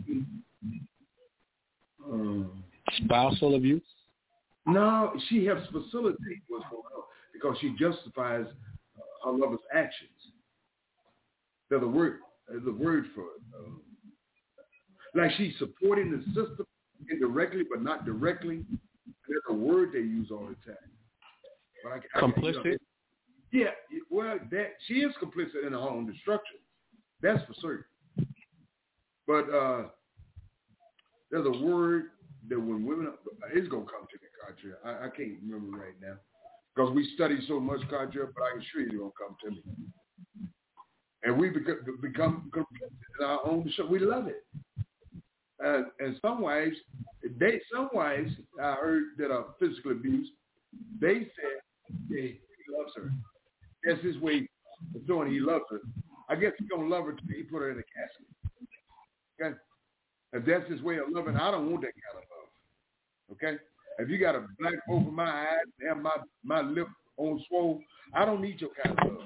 Um, Spousal abuse? No, she helps facilitate what's going on because she justifies uh, her lover's actions. There's a word. There's a word for it. Um, like she's supporting the system indirectly, but not directly. There's a word they use all the time. But I, complicit? I, yeah, well, that she is complicit in her own destruction. That's for certain. But uh, there's a word that when women, it's going to come to me, Cartier. I, I can't remember right now. Because we study so much, Cartier, but I can assure you it's going to come to me. And we become, become complicit in our own destruction. We love it. Uh, and some wives, they some wives I heard that are physical abuse, they said hey, he loves her. That's his way of doing. He loves her. I guess he's gonna love her till he put her in a casket. Okay, if that's his way of loving, I don't want that kind of love. Okay, if you got a black over my eyes and have my my lip on swole, I don't need your kind of love.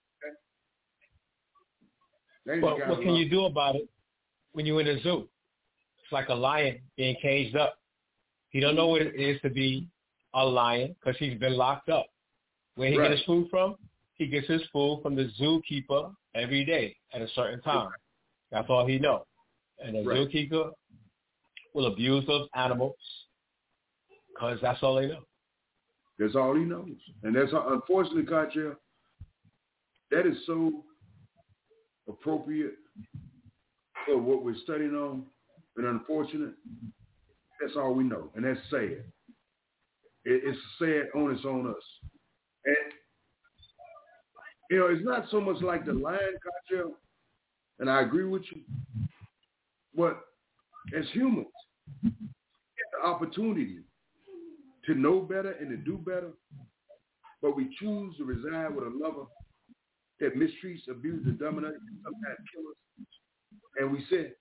Okay? Well, what can love. you do about it when you're in a zoo? Like a lion being caged up. He don't know what it is to be a lion because he's been locked up. Where he right. gets his food from? He gets his food from the zookeeper every day at a certain time. That's all he knows. And the right. zookeeper will abuse those animals because that's all they know. That's all he knows. And that's unfortunately, Cartier, that is so appropriate for what we're studying on. But unfortunate, that's all we know, and that's sad. It, it's sad onus on us. And, you know, it's not so much like the lion, Cartier, and I agree with you, but as humans, we get the opportunity to know better and to do better, but we choose to reside with a lover that mistreats, abuses, and dominates, and sometimes kills us. And we said,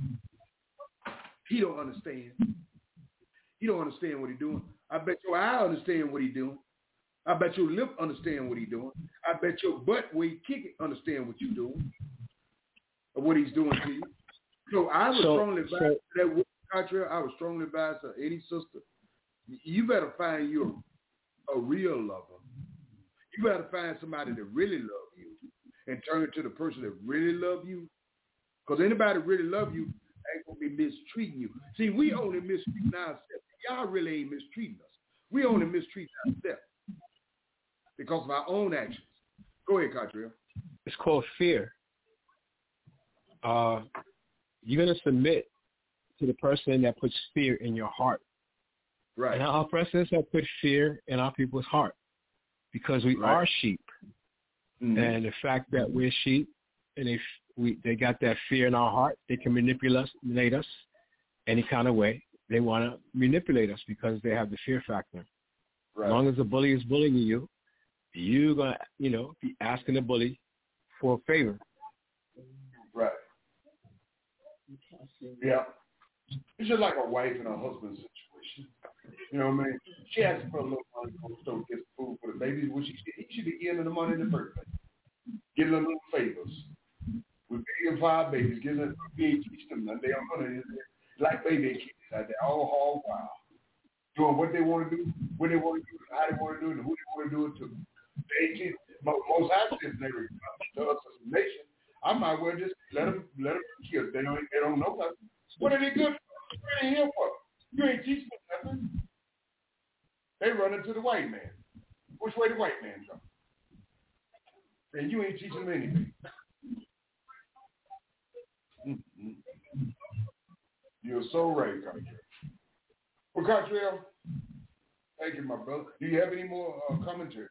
he don't understand. He don't understand what he's doing. I bet your eye understand what he's doing. I bet your lip understand what he's doing. I bet your butt where he kick it understand what you're doing or what he's doing to you. So I was so, strongly advised so, that Cartier, I was strongly advised to any sister, you better find you a, a real lover. You better find somebody that really love you and turn to the person that really love you. Because anybody that really love you ain't gonna be mistreating you. See, we only mistreating ourselves. Y'all really ain't mistreating us. We only mistreat ourselves because of our own actions. Go ahead, Cartier. It's called fear. Uh, you're gonna submit to the person that puts fear in your heart. Right. And our presidents have put fear in our people's heart because we right. are sheep. Mm-hmm. And the fact that we're sheep and they we they got that fear in our heart, they can manipulate us, manipulate us any kind of way. They want to manipulate us because they have the fear factor. Right. As long as the bully is bullying you, you're going to, you know, be asking the bully for a favor. Right. Yeah. It's just like a wife and a husband situation. You know what I mean? She asks for a little money from the store to get food for the babies. Well, she, she should be getting the money in the first place. Getting her little favors. We pay them for our babies. Getting them, we ain't teach them nothing. They don't know that. Like baby kids out there all hog wild. Doing what they want to do, when they want to do it, how they want to do it, and who they want to do it to. They kids, most accidents never to us as a nation. I might well just let them, let them kill. They don't, they don't know nothing. What are they good for? What are they here for? You ain't teaching them nothing. They run into the white man. Which way the white man come? And you ain't teaching them anything. Mm-hmm. You're so right, Cartier. Well, Cartier, thank you, my brother. Do you have any more uh, commentary?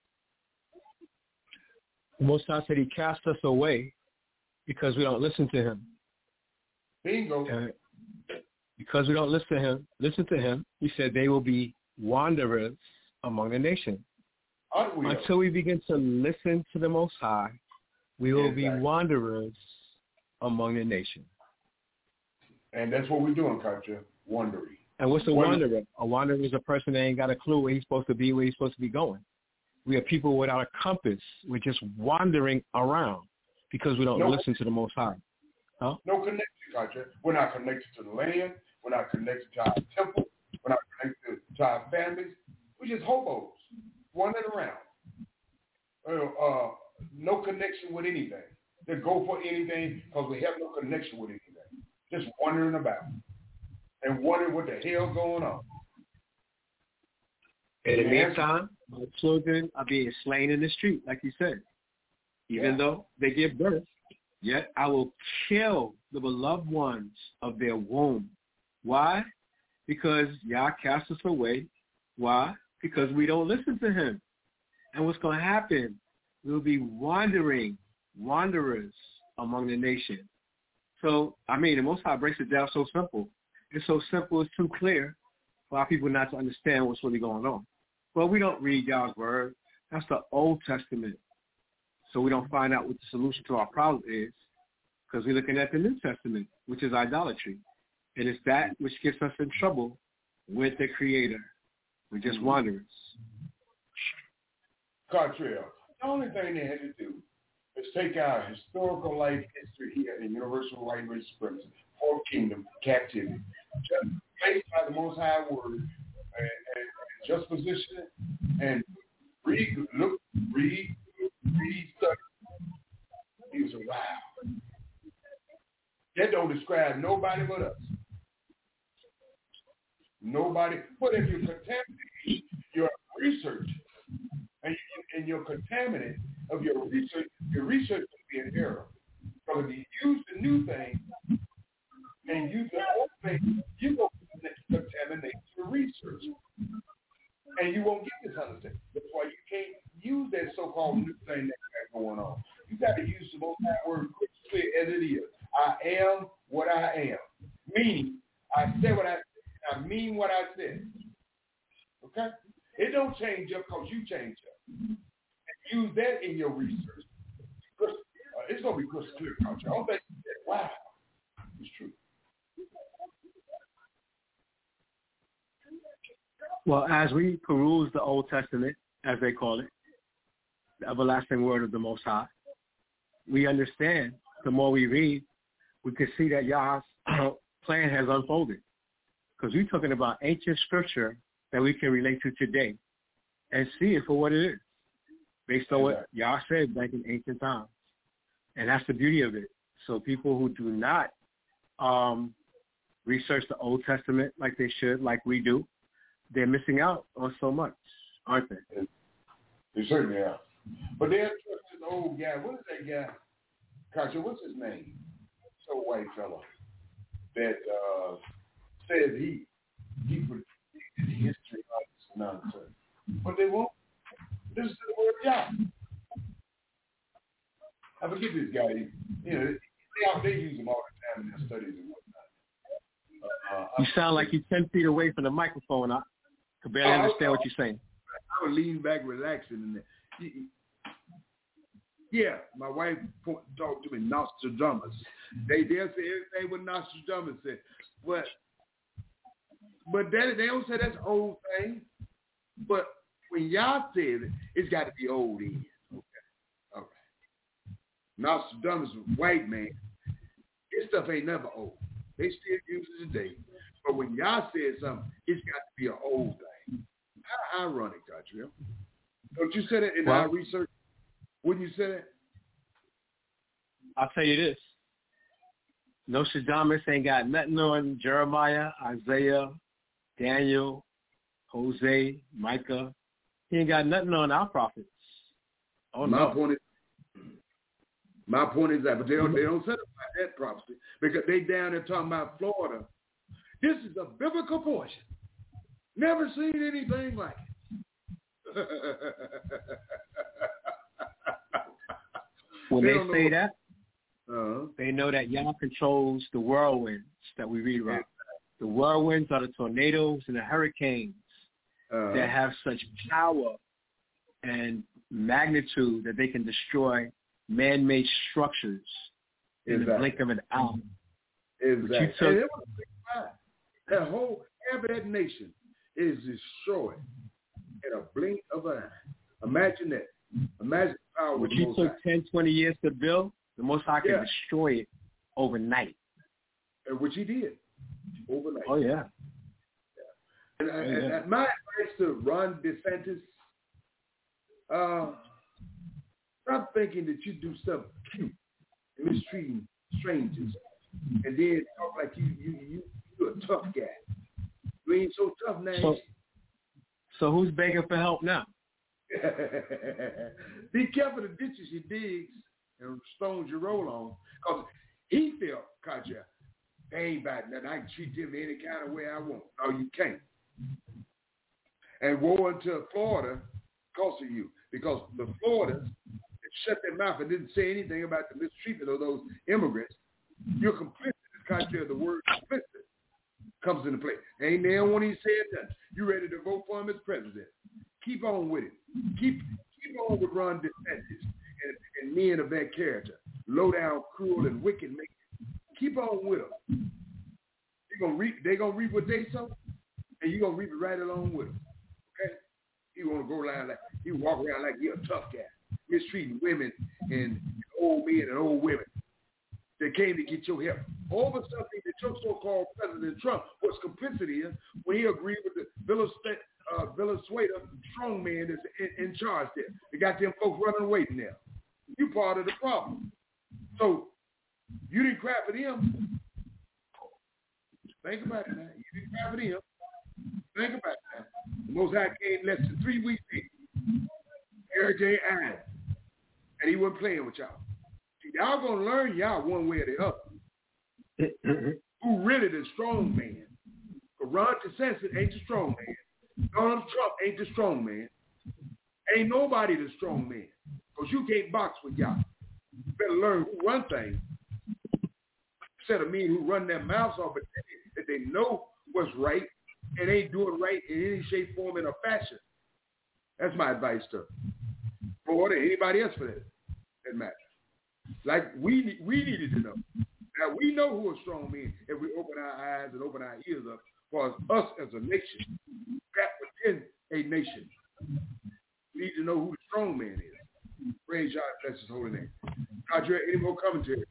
Most times said he cast us away because we don't listen to him. Bingo. Uh, because we don't listen to him, listen to him, he said they will be wanderers among the nations. We Until we begin to listen to the Most High, we will exactly. be wanderers among the nations. And that's what we're doing, Cartier, wandering. And what's a Wander- wanderer? A wanderer is a person that ain't got a clue where he's supposed to be, where he's supposed to be going. We are people without a compass. We're just wandering around because we don't no, listen to the Most High. Huh? No connection, Cartier. We're not connected to the land. We're not connected to our temple. We're not connected to our families. We're just hobos, wandering around. Uh, uh, no connection with anything. They go for anything because we have no connection with anything. Just wandering about and wondering what the hell going on. In the meantime, my children are being slain in the street, like you said. Even yeah. though they give birth, yet I will kill the beloved ones of their womb. Why? Because Yah cast us away. Why? Because we don't listen to him. And what's going to happen? We'll be wandering, wanderers among the nation. So, I mean, the Most High breaks it down so simple. It's so simple, it's too clear for our people not to understand what's really going on. Well, we don't read Yah's word. That's the Old Testament. So we don't find out what the solution to our problem is because we're looking at the New Testament, which is idolatry. And it's that which gets us in trouble with the Creator. We're just mm-hmm. wanderers. Contrary. The only thing they had to do is take our historical life history here in Universal Right Race Supremacy, Fourth Kingdom, captivity, just placed by the Most High Word, and, and, and just position it, and read, look, read, read, study. He was a wow. That don't describe nobody but us. Nobody. But if you contaminate your research, and, you, and you're contaminant of your research, your research will be an error. So if you use the new thing and use the old thing, you will contaminate your research. And you won't get this understanding. That's why you can't use that so-called new thing that's going on. You got to use the Most High Word clear as it is. I am what I am. Meaning, I said what I said. I mean what I said. Okay? It don't change up because you change up. And use that in your research. Uh, it's going to be crystal clear, coach. I don't think you said, wow. It's true. Well, as we peruse the Old Testament, as they call it, the everlasting word of the Most High, we understand, the more we read, we can see that Yah's plan has unfolded. Because we're talking about ancient scripture that we can relate to today and see it for what it is, based on what Yah said back in ancient times. And that's the beauty of it. So people who do not um, research the Old Testament like they should, like we do, they're missing out on so much, aren't they? They certainly are. But they're trusting the old guy. What is that guy? Kasha, what's his name? So white fellow that uh, says he he predicted the history of this nonsense. But they won't. This is the word of Yah. I forget this guy. You know, they, they use him all the time in their studies and whatnot. Uh, you sound like you're ten feet away from the microphone. I can barely uh, understand what you're saying. I was leaning back, relaxing. And yeah, my wife talked to me, Nostradamus. They they'll say everything what Nostradamus said, but but they, they don't say that's old thing. But when y'all said it, it's got to be old in. Okay, all right. Nostradamus was white man. This stuff ain't never old. They still use it today. But when y'all said something, it's got to be an old thing. How ironic, Gabriel. Don't you say that in well, our research? Wouldn't you say that? I'll tell you this. Nostradamus ain't got nothing on Jeremiah, Isaiah, Daniel, Hosea, Micah. He ain't got nothing on our prophets. Oh, my no. Point is, my point is that, but they don't, they don't say about that prophecy because they down there talking about Florida. This is a biblical portion. Never seen anything like it. When they, they say know. that, uh-huh. they know that Yah controls the whirlwinds that we read about. The whirlwinds are the tornadoes and the hurricanes uh-huh. that have such power and magnitude that they can destroy man-made structures in exactly. the blink of an eye. Exactly. Took, and it was a that whole half of that nation is destroyed in a blink of an eye. Imagine that. Imagine the power what of the you Most took High. ten, twenty years to build, the Most High can yeah. destroy it overnight. And which he did overnight. Oh, yeah. yeah. And, oh, and, yeah. and my advice to Ron DeSantis, uh, stop thinking that you do something cute and mistreating strangers and then talk like you, you, you, you're a tough guy. You ain't so tough now. So, So who's begging for help now? Be careful the ditches you digs and stones you roll on. Because he felt, Katya, they ain't about nothing. I can treat them any kind of way I want. No, you can't. And woe unto Florida because of you. Because the Floridas shut their mouth and didn't say anything about the mistreatment of those immigrants. You're complicit. Katya, the word complicit comes into play. Ain't there one he said nothing. You ready to vote for him as president. Keep on with it. Keep keep on with Ron DeSantis and, and men of that character. Low down, cruel, and wicked. Keep on with them. They're gonna reap. They gonna reap what they sow, and you gonna reap it right along with them. Okay? He wanna go around like he walk around like he a tough guy, mistreating women and old men and old women that came to get your help over something that your so-called President Trump was complicit in when he agreed with the Venezuela. Uh, Venezuela strongman that's in, in charge there. They got them folks running away from there. You part of the problem. So you didn't cry for them. Think about it now. You didn't cry for them. Think about it now. The Most High came less than three weeks in. Hurricane Ian. And he wasn't playing with y'all. See, y'all gonna learn y'all one way or the other. Who really the strong man? Because Ron DeSantis ain't the strong man. Donald Trump ain't the strong man. Ain't nobody the strong man. Because you can't box with y'all. You better learn who run things. Instead of men who run their mouths off, but that they know what's right and ain't doing right in any shape, form, and or fashion. That's my advice to Florida, anybody else for that, that matter. Like we we needed to know. Now we know who a strong man if we open our eyes and open our ears up for us as a nation. That within a nation. We need to know who the strong man is. Praise God, bless his holy name. God, you have any more commentary?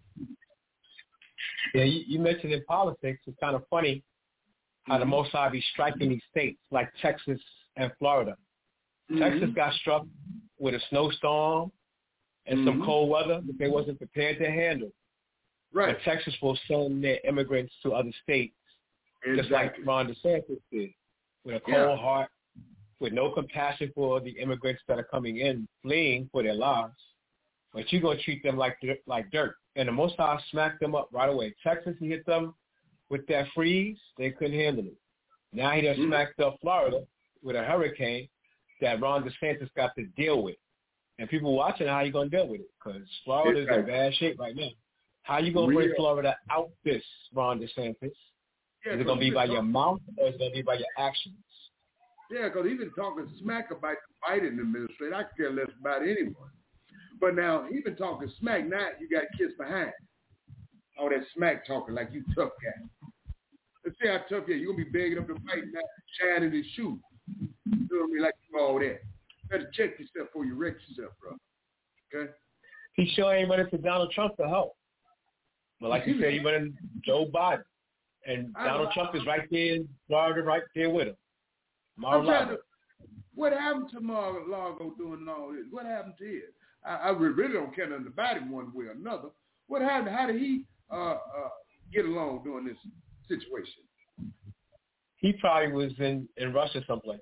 Yeah, you, you mentioned in politics, it's kind of funny how mm-hmm. the Most High be striking these states like Texas and Florida. Mm-hmm. Texas got struck with a snowstorm and mm-hmm. some cold weather that they wasn't prepared to handle. Right. But Texas will send their immigrants to other states, exactly. just like Ron DeSantis did, with a cold yeah. heart, with no compassion for the immigrants that are coming in, fleeing for their lives. But you're going to treat them like like dirt. And the Most High smacked them up right away. Texas, he hit them with that freeze. They couldn't handle it. Now he done mm-hmm. smacked up Florida with a hurricane that Ron DeSantis got to deal with. And people watching how you going to deal with it because Florida is in bad shape right now. How you going to bring Florida out this, Ron DeSantis? Yeah, is it going to be by your mouth or is it going to be by your actions? Yeah, because he's been talking smack about the Biden administration. I could care less about anyone. But now he's been talking smack. Now you got kids behind. All that smack talking like you tough guy. Let's see how tough you are. You're going to be begging up to fight now, shining his shoe. You know what I mean? Like you all that. You better check yourself before you wreck yourself, bro. Okay? He sure ain't running to Donald Trump for help. But like you said, he running Joe Biden. And Donald Trump is right there in Florida, right there with him. Mar-a-Lago. What happened to Mar-a-Lago doing all this? What happened to him? I, I really don't care nothing about him one way or another. What happened? How did he uh, uh, get along during this situation? He probably was in, in Russia someplace.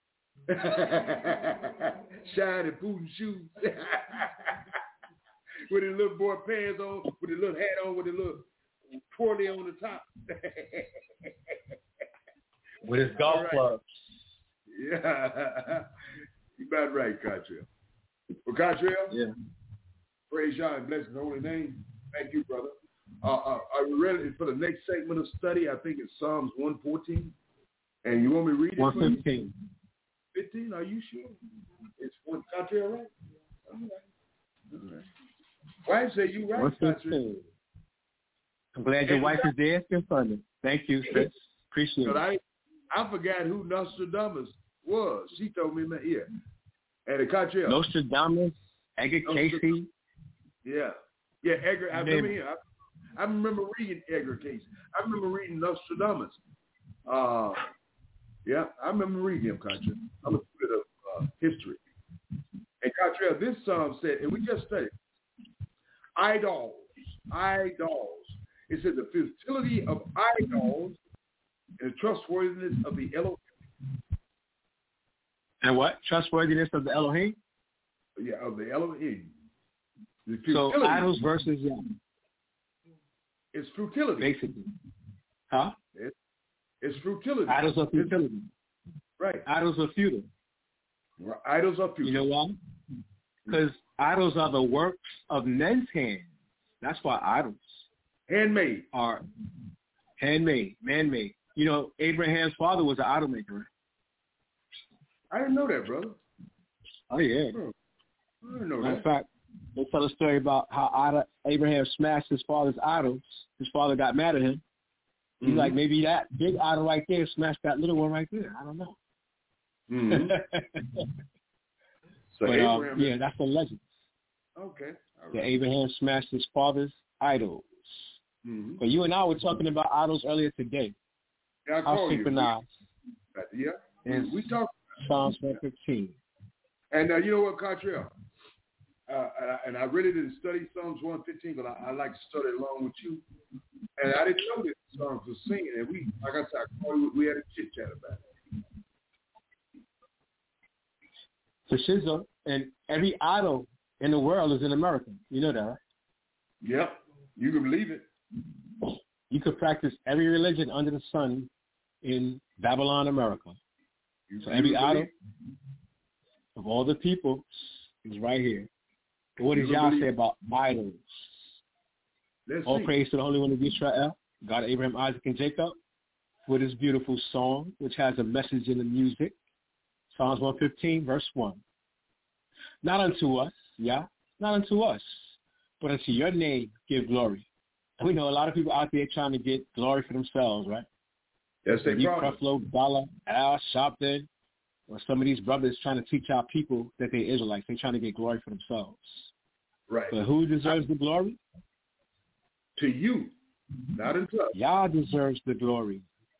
Shining Putin shoes. With his little boy pants on, with his little hat on, with his little twirly on the top. With his golf right. clubs. Yeah. You about right, Cottrell. Well, Cottrell, yeah. praise God and bless his holy name. Thank you, brother. Uh, uh, are you ready for the next segment of study? I think it's Psalms one fourteen. And you want me to read it? one fifteen. fifteen, are you sure? It's one Cottrell, right? All right. All right. Wife say you right, Cottrell. I'm glad your wife is there. It's been funny. Thank you, sis. Appreciate it. I, I forgot who Nostradamus was. She told me, yeah. And the Cottrell. Nostradamus, Edgar Casey. Yeah. Yeah, Edgar. I remember him. I, I remember reading Edgar Casey. I remember reading Nostradamus. Uh, yeah, I remember reading him, Cottrell. I'm a bit of uh, history. And Cottrell, this psalm said, and we just studied, idols, idols. It says the futility of idols and the trustworthiness of the Elohim. And what? Trustworthiness of the Elohim? Yeah, of the Elohim. The So futility. idols versus Yah. It's futility. Basically. Huh? It's, it's futility. Idols are futility. It's, right. Idols are futile. Idols are futile. You know why? Because idols are the works of men's hands. That's why idols. Handmade. Are handmade, man-made. You know, Abraham's father was an idol maker, right? I didn't know that, brother. Oh, yeah. Oh, I didn't know Matter that. of fact, they tell a story about how Abraham smashed his father's idols. His father got mad at him. He's Mm-hmm. like, maybe that big idol right there smashed that little one right there. I don't know. Mm-hmm. So but, Abraham. um, yeah, that's the legend. Okay. All That right. Abraham smashed his father's idols. Mm-hmm. But you and I were talking about idols earlier today. Yeah, I How call you. synchronized Yeah. is We talked. Psalms one fifteen. And uh, you know what, Cottrell? Uh, and, I, and I really didn't study Psalms one fifteen, but I, I like to study along with you. And I didn't know that Psalms was singing. And we, like I said, I called you, we had a chit chat about it. So Shizo, and every idol in the world is in America. You know that, right? Yep. You can believe it. You could practice every religion under the sun in Babylon, America. You, So you every can idol believe of all the people is right here. But what does You Yah believe say it. about idols? Let's All see. praise to the Holy One of Israel, God of Abraham, Isaac, and Jacob, for this beautiful song, which has a message in the music. Psalms one fifteen, verse one. Not unto us, Yah, not unto us, but unto your name give glory. And we know a lot of people out there trying to get glory for themselves, right? That's their You problem. Creflo, Dollar, Al Sharpton, or some of these brothers trying to teach our people that they're Israelites. They're trying to get glory for themselves. Right. But who deserves the glory? To you, not unto us. Yah deserves the glory.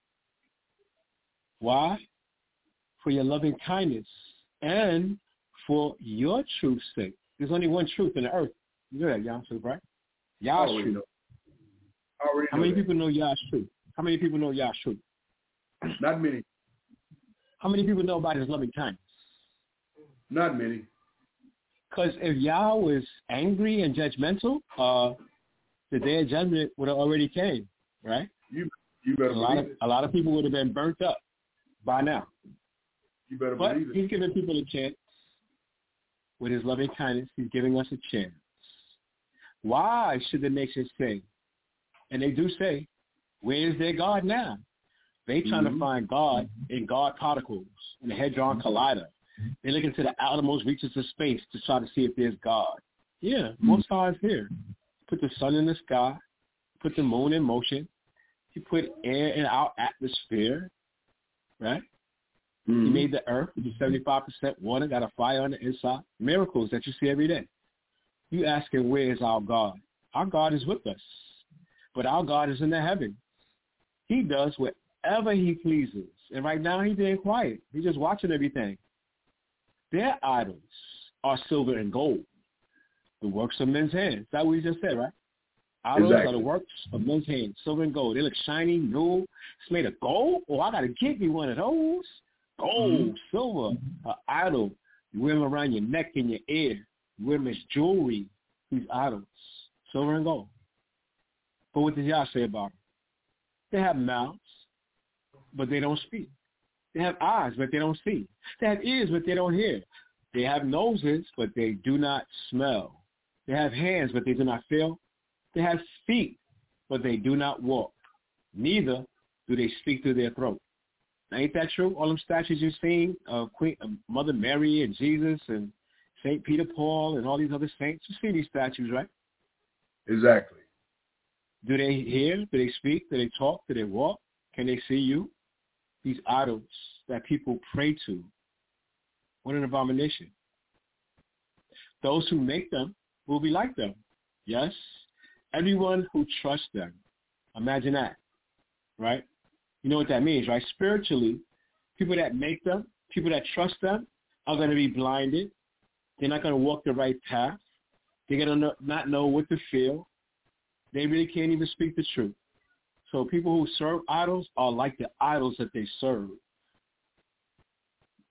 Why? For your loving kindness and for your truth's sake. There's only one truth in the earth. You know that, Yah, right? Yah's Already truth. know. Already How know many that. people know Yah's truth? How many people know Yah's truth? Not many. How many people know about his loving kindness? Not many. Because if Yah was angry and judgmental, uh, the day of judgment would have already came, right? You you better A lot of believe it. a lot of people would have been burnt up by now. You better But believe it. he's giving people a chance. With his loving kindness, he's giving us a chance. Why should the nations say, and they do say, where is their God now? They trying Mm-hmm. to find God in God particles, in the Hadron Collider. They're looking to the outermost reaches of space to try to see if there's God. Yeah, most times here. Put the sun in the sky, put the moon in motion, you put air in our atmosphere, right? Mm-hmm. He made the earth, which is seventy-five percent water, got a fire on the inside. Miracles that you see every day. You asking, where is our God? Our God is with us. But our God is in the heavens. He does whatever he pleases. And right now he's being quiet. He's just watching everything. Their idols are silver and gold, the works of men's hands. That's what we just said, right? Idols Exactly. are the works of men's hands, silver and gold. They look shiny, new. It's made of gold? Oh, I got to get me one of those. Gold, Mm-hmm. silver, an idol. You wear them around your neck and your ear. You wear them as jewelry, these idols, silver and gold. But what does Yah say about them? They have mouths, but they don't speak. They have eyes, but they don't see. They have ears, but they don't hear. They have noses, but they do not smell. They have hands, but they do not feel. They have feet, but they do not walk. Neither do they speak through their throat. Now, ain't that true? All them statues you've seen of Queen, of Mother Mary and Jesus and Saint Peter Paul and all these other saints, you see these statues, right? Exactly. Do they hear? Do they speak? Do they talk? Do they walk? Can they see you? These idols that people pray to. What an abomination. Those who make them will be like them. Yes? Everyone who trusts them. Imagine that, right? You know what that means, right? Spiritually, people that make them, people that trust them are going to be blinded. They're not going to walk the right path. They're going to not know what to feel. They really can't even speak the truth. So people who serve idols are like the idols that they serve.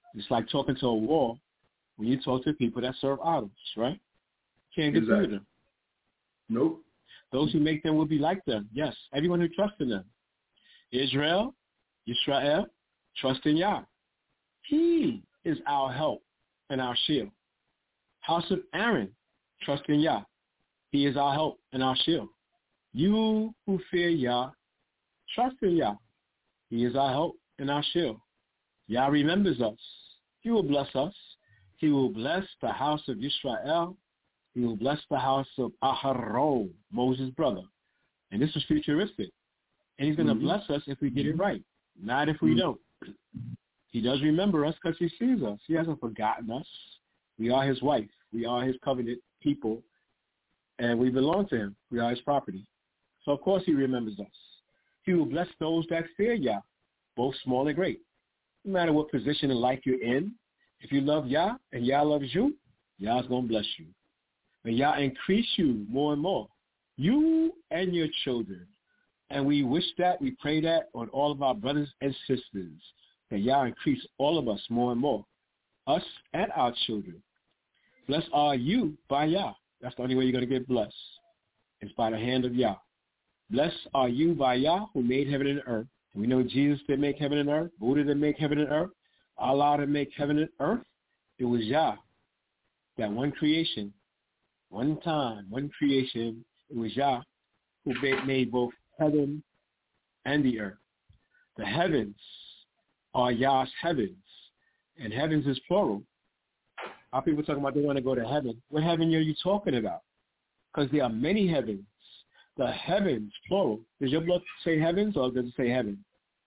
It's like talking to a wall when you talk to people that serve idols, right? Can't get Exactly. through them. Nope. Those who make them will be like them. Yes, everyone who trusts in them. Israel, Yisrael, trust in Yah. He is our help and our shield. House of Aaron, trust in Yah. He is our help and our shield. You who fear Yah, trust in Yah. He is our help and our shield. Yah remembers us. He will bless us. He will bless the house of Yisrael. He will bless the house of Aharon, Moses' brother. And this is futuristic. And he's going to mm-hmm. bless us if we get it right, not if we mm-hmm. don't. He does remember us because he sees us. He hasn't forgotten us. We are his wife. We are his covenant people. And we belong to him. We are his property. So, of course, he remembers us. He will bless those that fear Yah, both small and great. No matter what position in life you're in, if you love Yah and Yah loves you, Yah's going to bless you. May Yah increase you more and more, you and your children. And we wish that, we pray that on all of our brothers and sisters, that Yah increase all of us more and more, us and our children. Blessed are you by Yah. That's the only way you're going to get blessed. It's by the hand of Yah. Blessed are you by Yah who made heaven and earth. We know Jesus didn't make heaven and earth. Buddha didn't make heaven and earth. Allah didn't make heaven and earth. It was Yah, that one creation, one time, one creation. It was Yah who made both heaven and the earth. The heavens are Yah's heavens, and heavens is plural. Our people talking about they want to go to heaven. What heaven are you talking about? Because there are many heavens. The heavens, plural. Does your book say heavens or does it say heaven?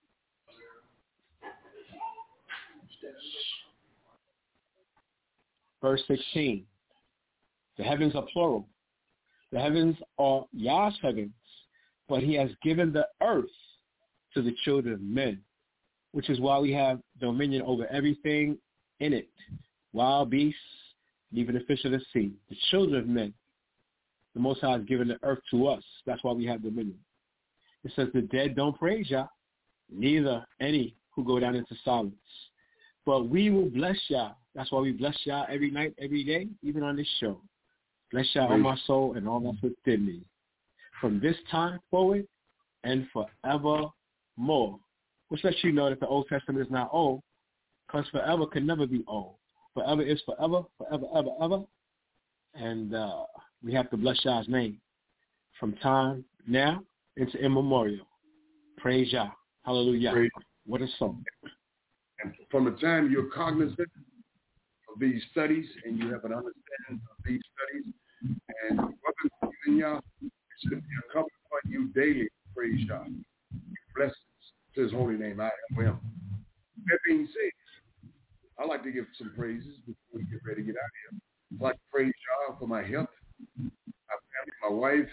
Verse sixteen. The heavens are plural. The heavens are Yah's heavens, but he has given the earth to the children of men, which is why we have dominion over everything in it, wild beasts, and even the fish of the sea, the children of men. The Most High has given the earth to us. That's why we have dominion. It says the dead don't praise Yah, neither any who go down into silence. But we will bless Yah. That's why we bless Yah every night, every day, even on this show. Bless Yah on my soul and all that's within me. From this time forward and forevermore. Which lets you know that the Old Testament is not old, because forever can never be old. Forever is forever, forever, ever, ever. And uh, we have to bless Yah's name from time now into immemorial. Praise Yah. Hallelujah. Praise. What a song. And from the time you're cognizant of these studies and you have an understanding of these studies, and welcome in Yah, it should be incumbent upon you daily to praise Yah. Blessings to his holy name. I am him. That being said, I like to give some praises before we get ready to get out of here. I'd like to praise Yah for my health, my family, my wife,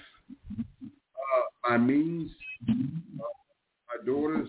uh, my means, uh, my daughters,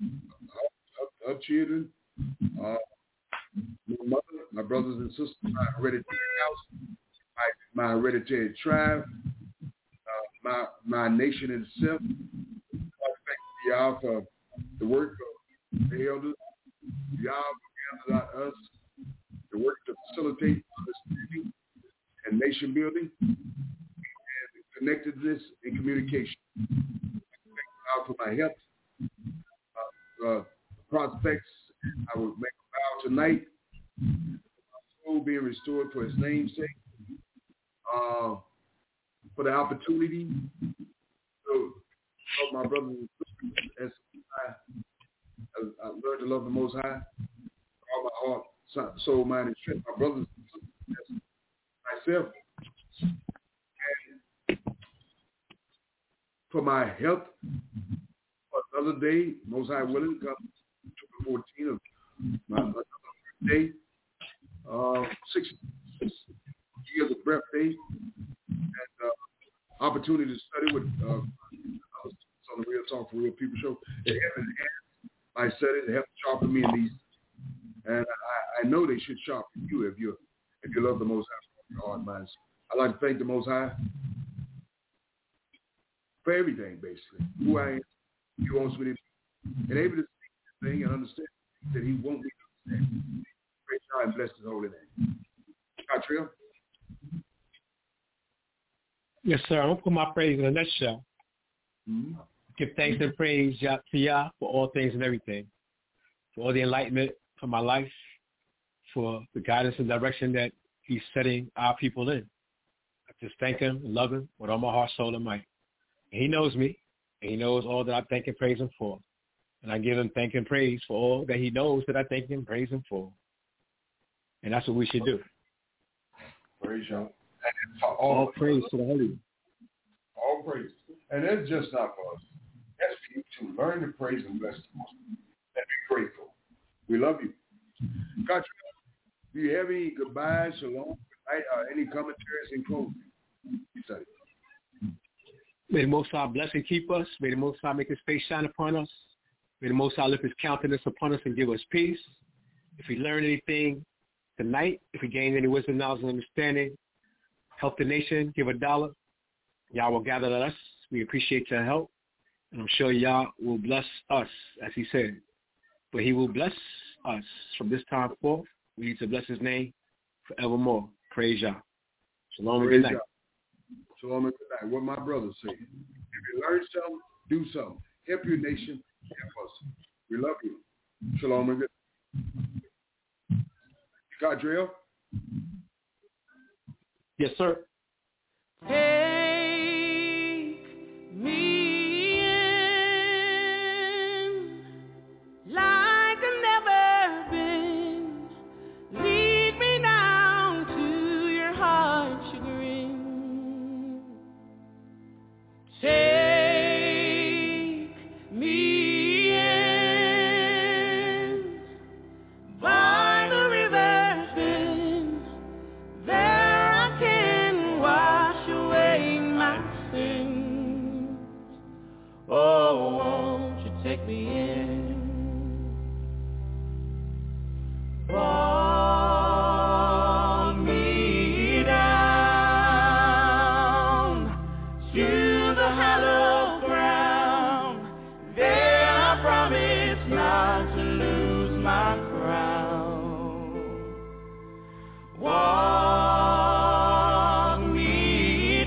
uh, her, her children, uh, my mother, my brothers and sisters, my hereditary house, my, my hereditary tribe, uh, my my nation itself. I thank Yah for the work of the elders, Yah for gathering out us, the work to facilitate understanding and nation building and connectedness and communication. I thank God for my health, uh, uh, prospects. I will make a vow tonight, my soul being restored for his name's sake, uh, for the opportunity to help my brothers and sisters as I, as I learned to love the Most High, all my heart, soul, mind, and strength. My brothers and sisters, myself, and for my health, for another day, Most High willing, come to fourteen of my birthday, uh, six years of birthday, and uh, opportunity to study with uh, on the Real Talk for Real People show. It has enhanced my studies. It helped sharpen me in these, and I, I know they should sharpen you if you if you love the Most High from your heart, mind. I'd like to thank the Most High for everything, basically. Who I am, He wants me to be, and able to see this thing and understand that He won't be understanding. praise God and bless his holy name. Gartrell? Yes, sir. I'm going to put my praise in a nutshell. Mm-hmm. Give thanks and praise to Yah for all things and everything, for all the enlightenment for my life, for the guidance and direction that he's setting our people in. I just thank him and love him with all my heart, soul, and might. And he knows me, and he knows all that I thank and praise him for. And I give him thank and praise for all that he knows that I thank and praise him for. And that's what we should do. Praise Yah. All, all praise to the Holy One. All praise. And that's just not for us. That's for you to learn to praise and bless the Most and be grateful. We love you. God, do you have any goodbyes, shalom, uh, any commentaries in closing? May the Most High bless and keep us. May the Most High make his face shine upon us. May the Most High lift his countenance upon us and give us peace. If we learn anything tonight, if we gain any wisdom, knowledge, and understanding, help the nation, give a dollar. Y'all will gather us. We appreciate your help. And I'm sure y'all will bless us, as he said. But he will bless us from this time forth. We need to bless his name forevermore. Praise Yah. Shalom and good night. Shalom and good night. What my brother said. If you learn something, do something. Help your nation. Help us. We love you. Shalom and good night. Gartrell? Yes, sir. Take me in like I've never been. Lead me now to your heart's chagrin. Take me in by the river's bend. There I can wash away my sins. Oh, won't you take me in? Walk me down to the hallowed ground. There I promise not to lose my crown. Walk me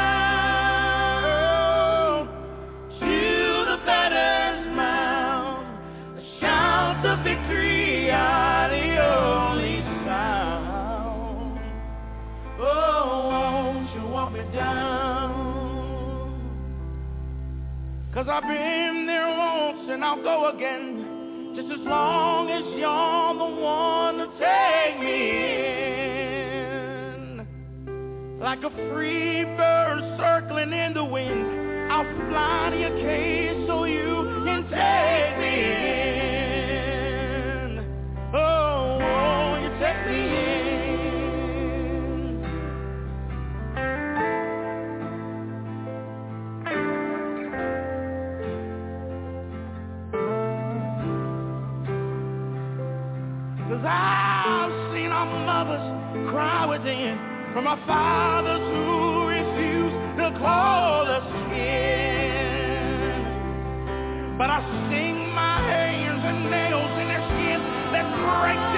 down to the batter's mouth. The shouts of victory are the only sound. Oh, won't you walk me down? 'Cause I've been there once and I'll go again. Just as long as you're the one to take me in. Like a free bird circling in the wind, I'll fly to your cage so you can take me in. Oh, won't you take me in? Cause I've seen our mothers cry within from our fathers who refuse to call us kin. But I sing my hands and nails in their skin that break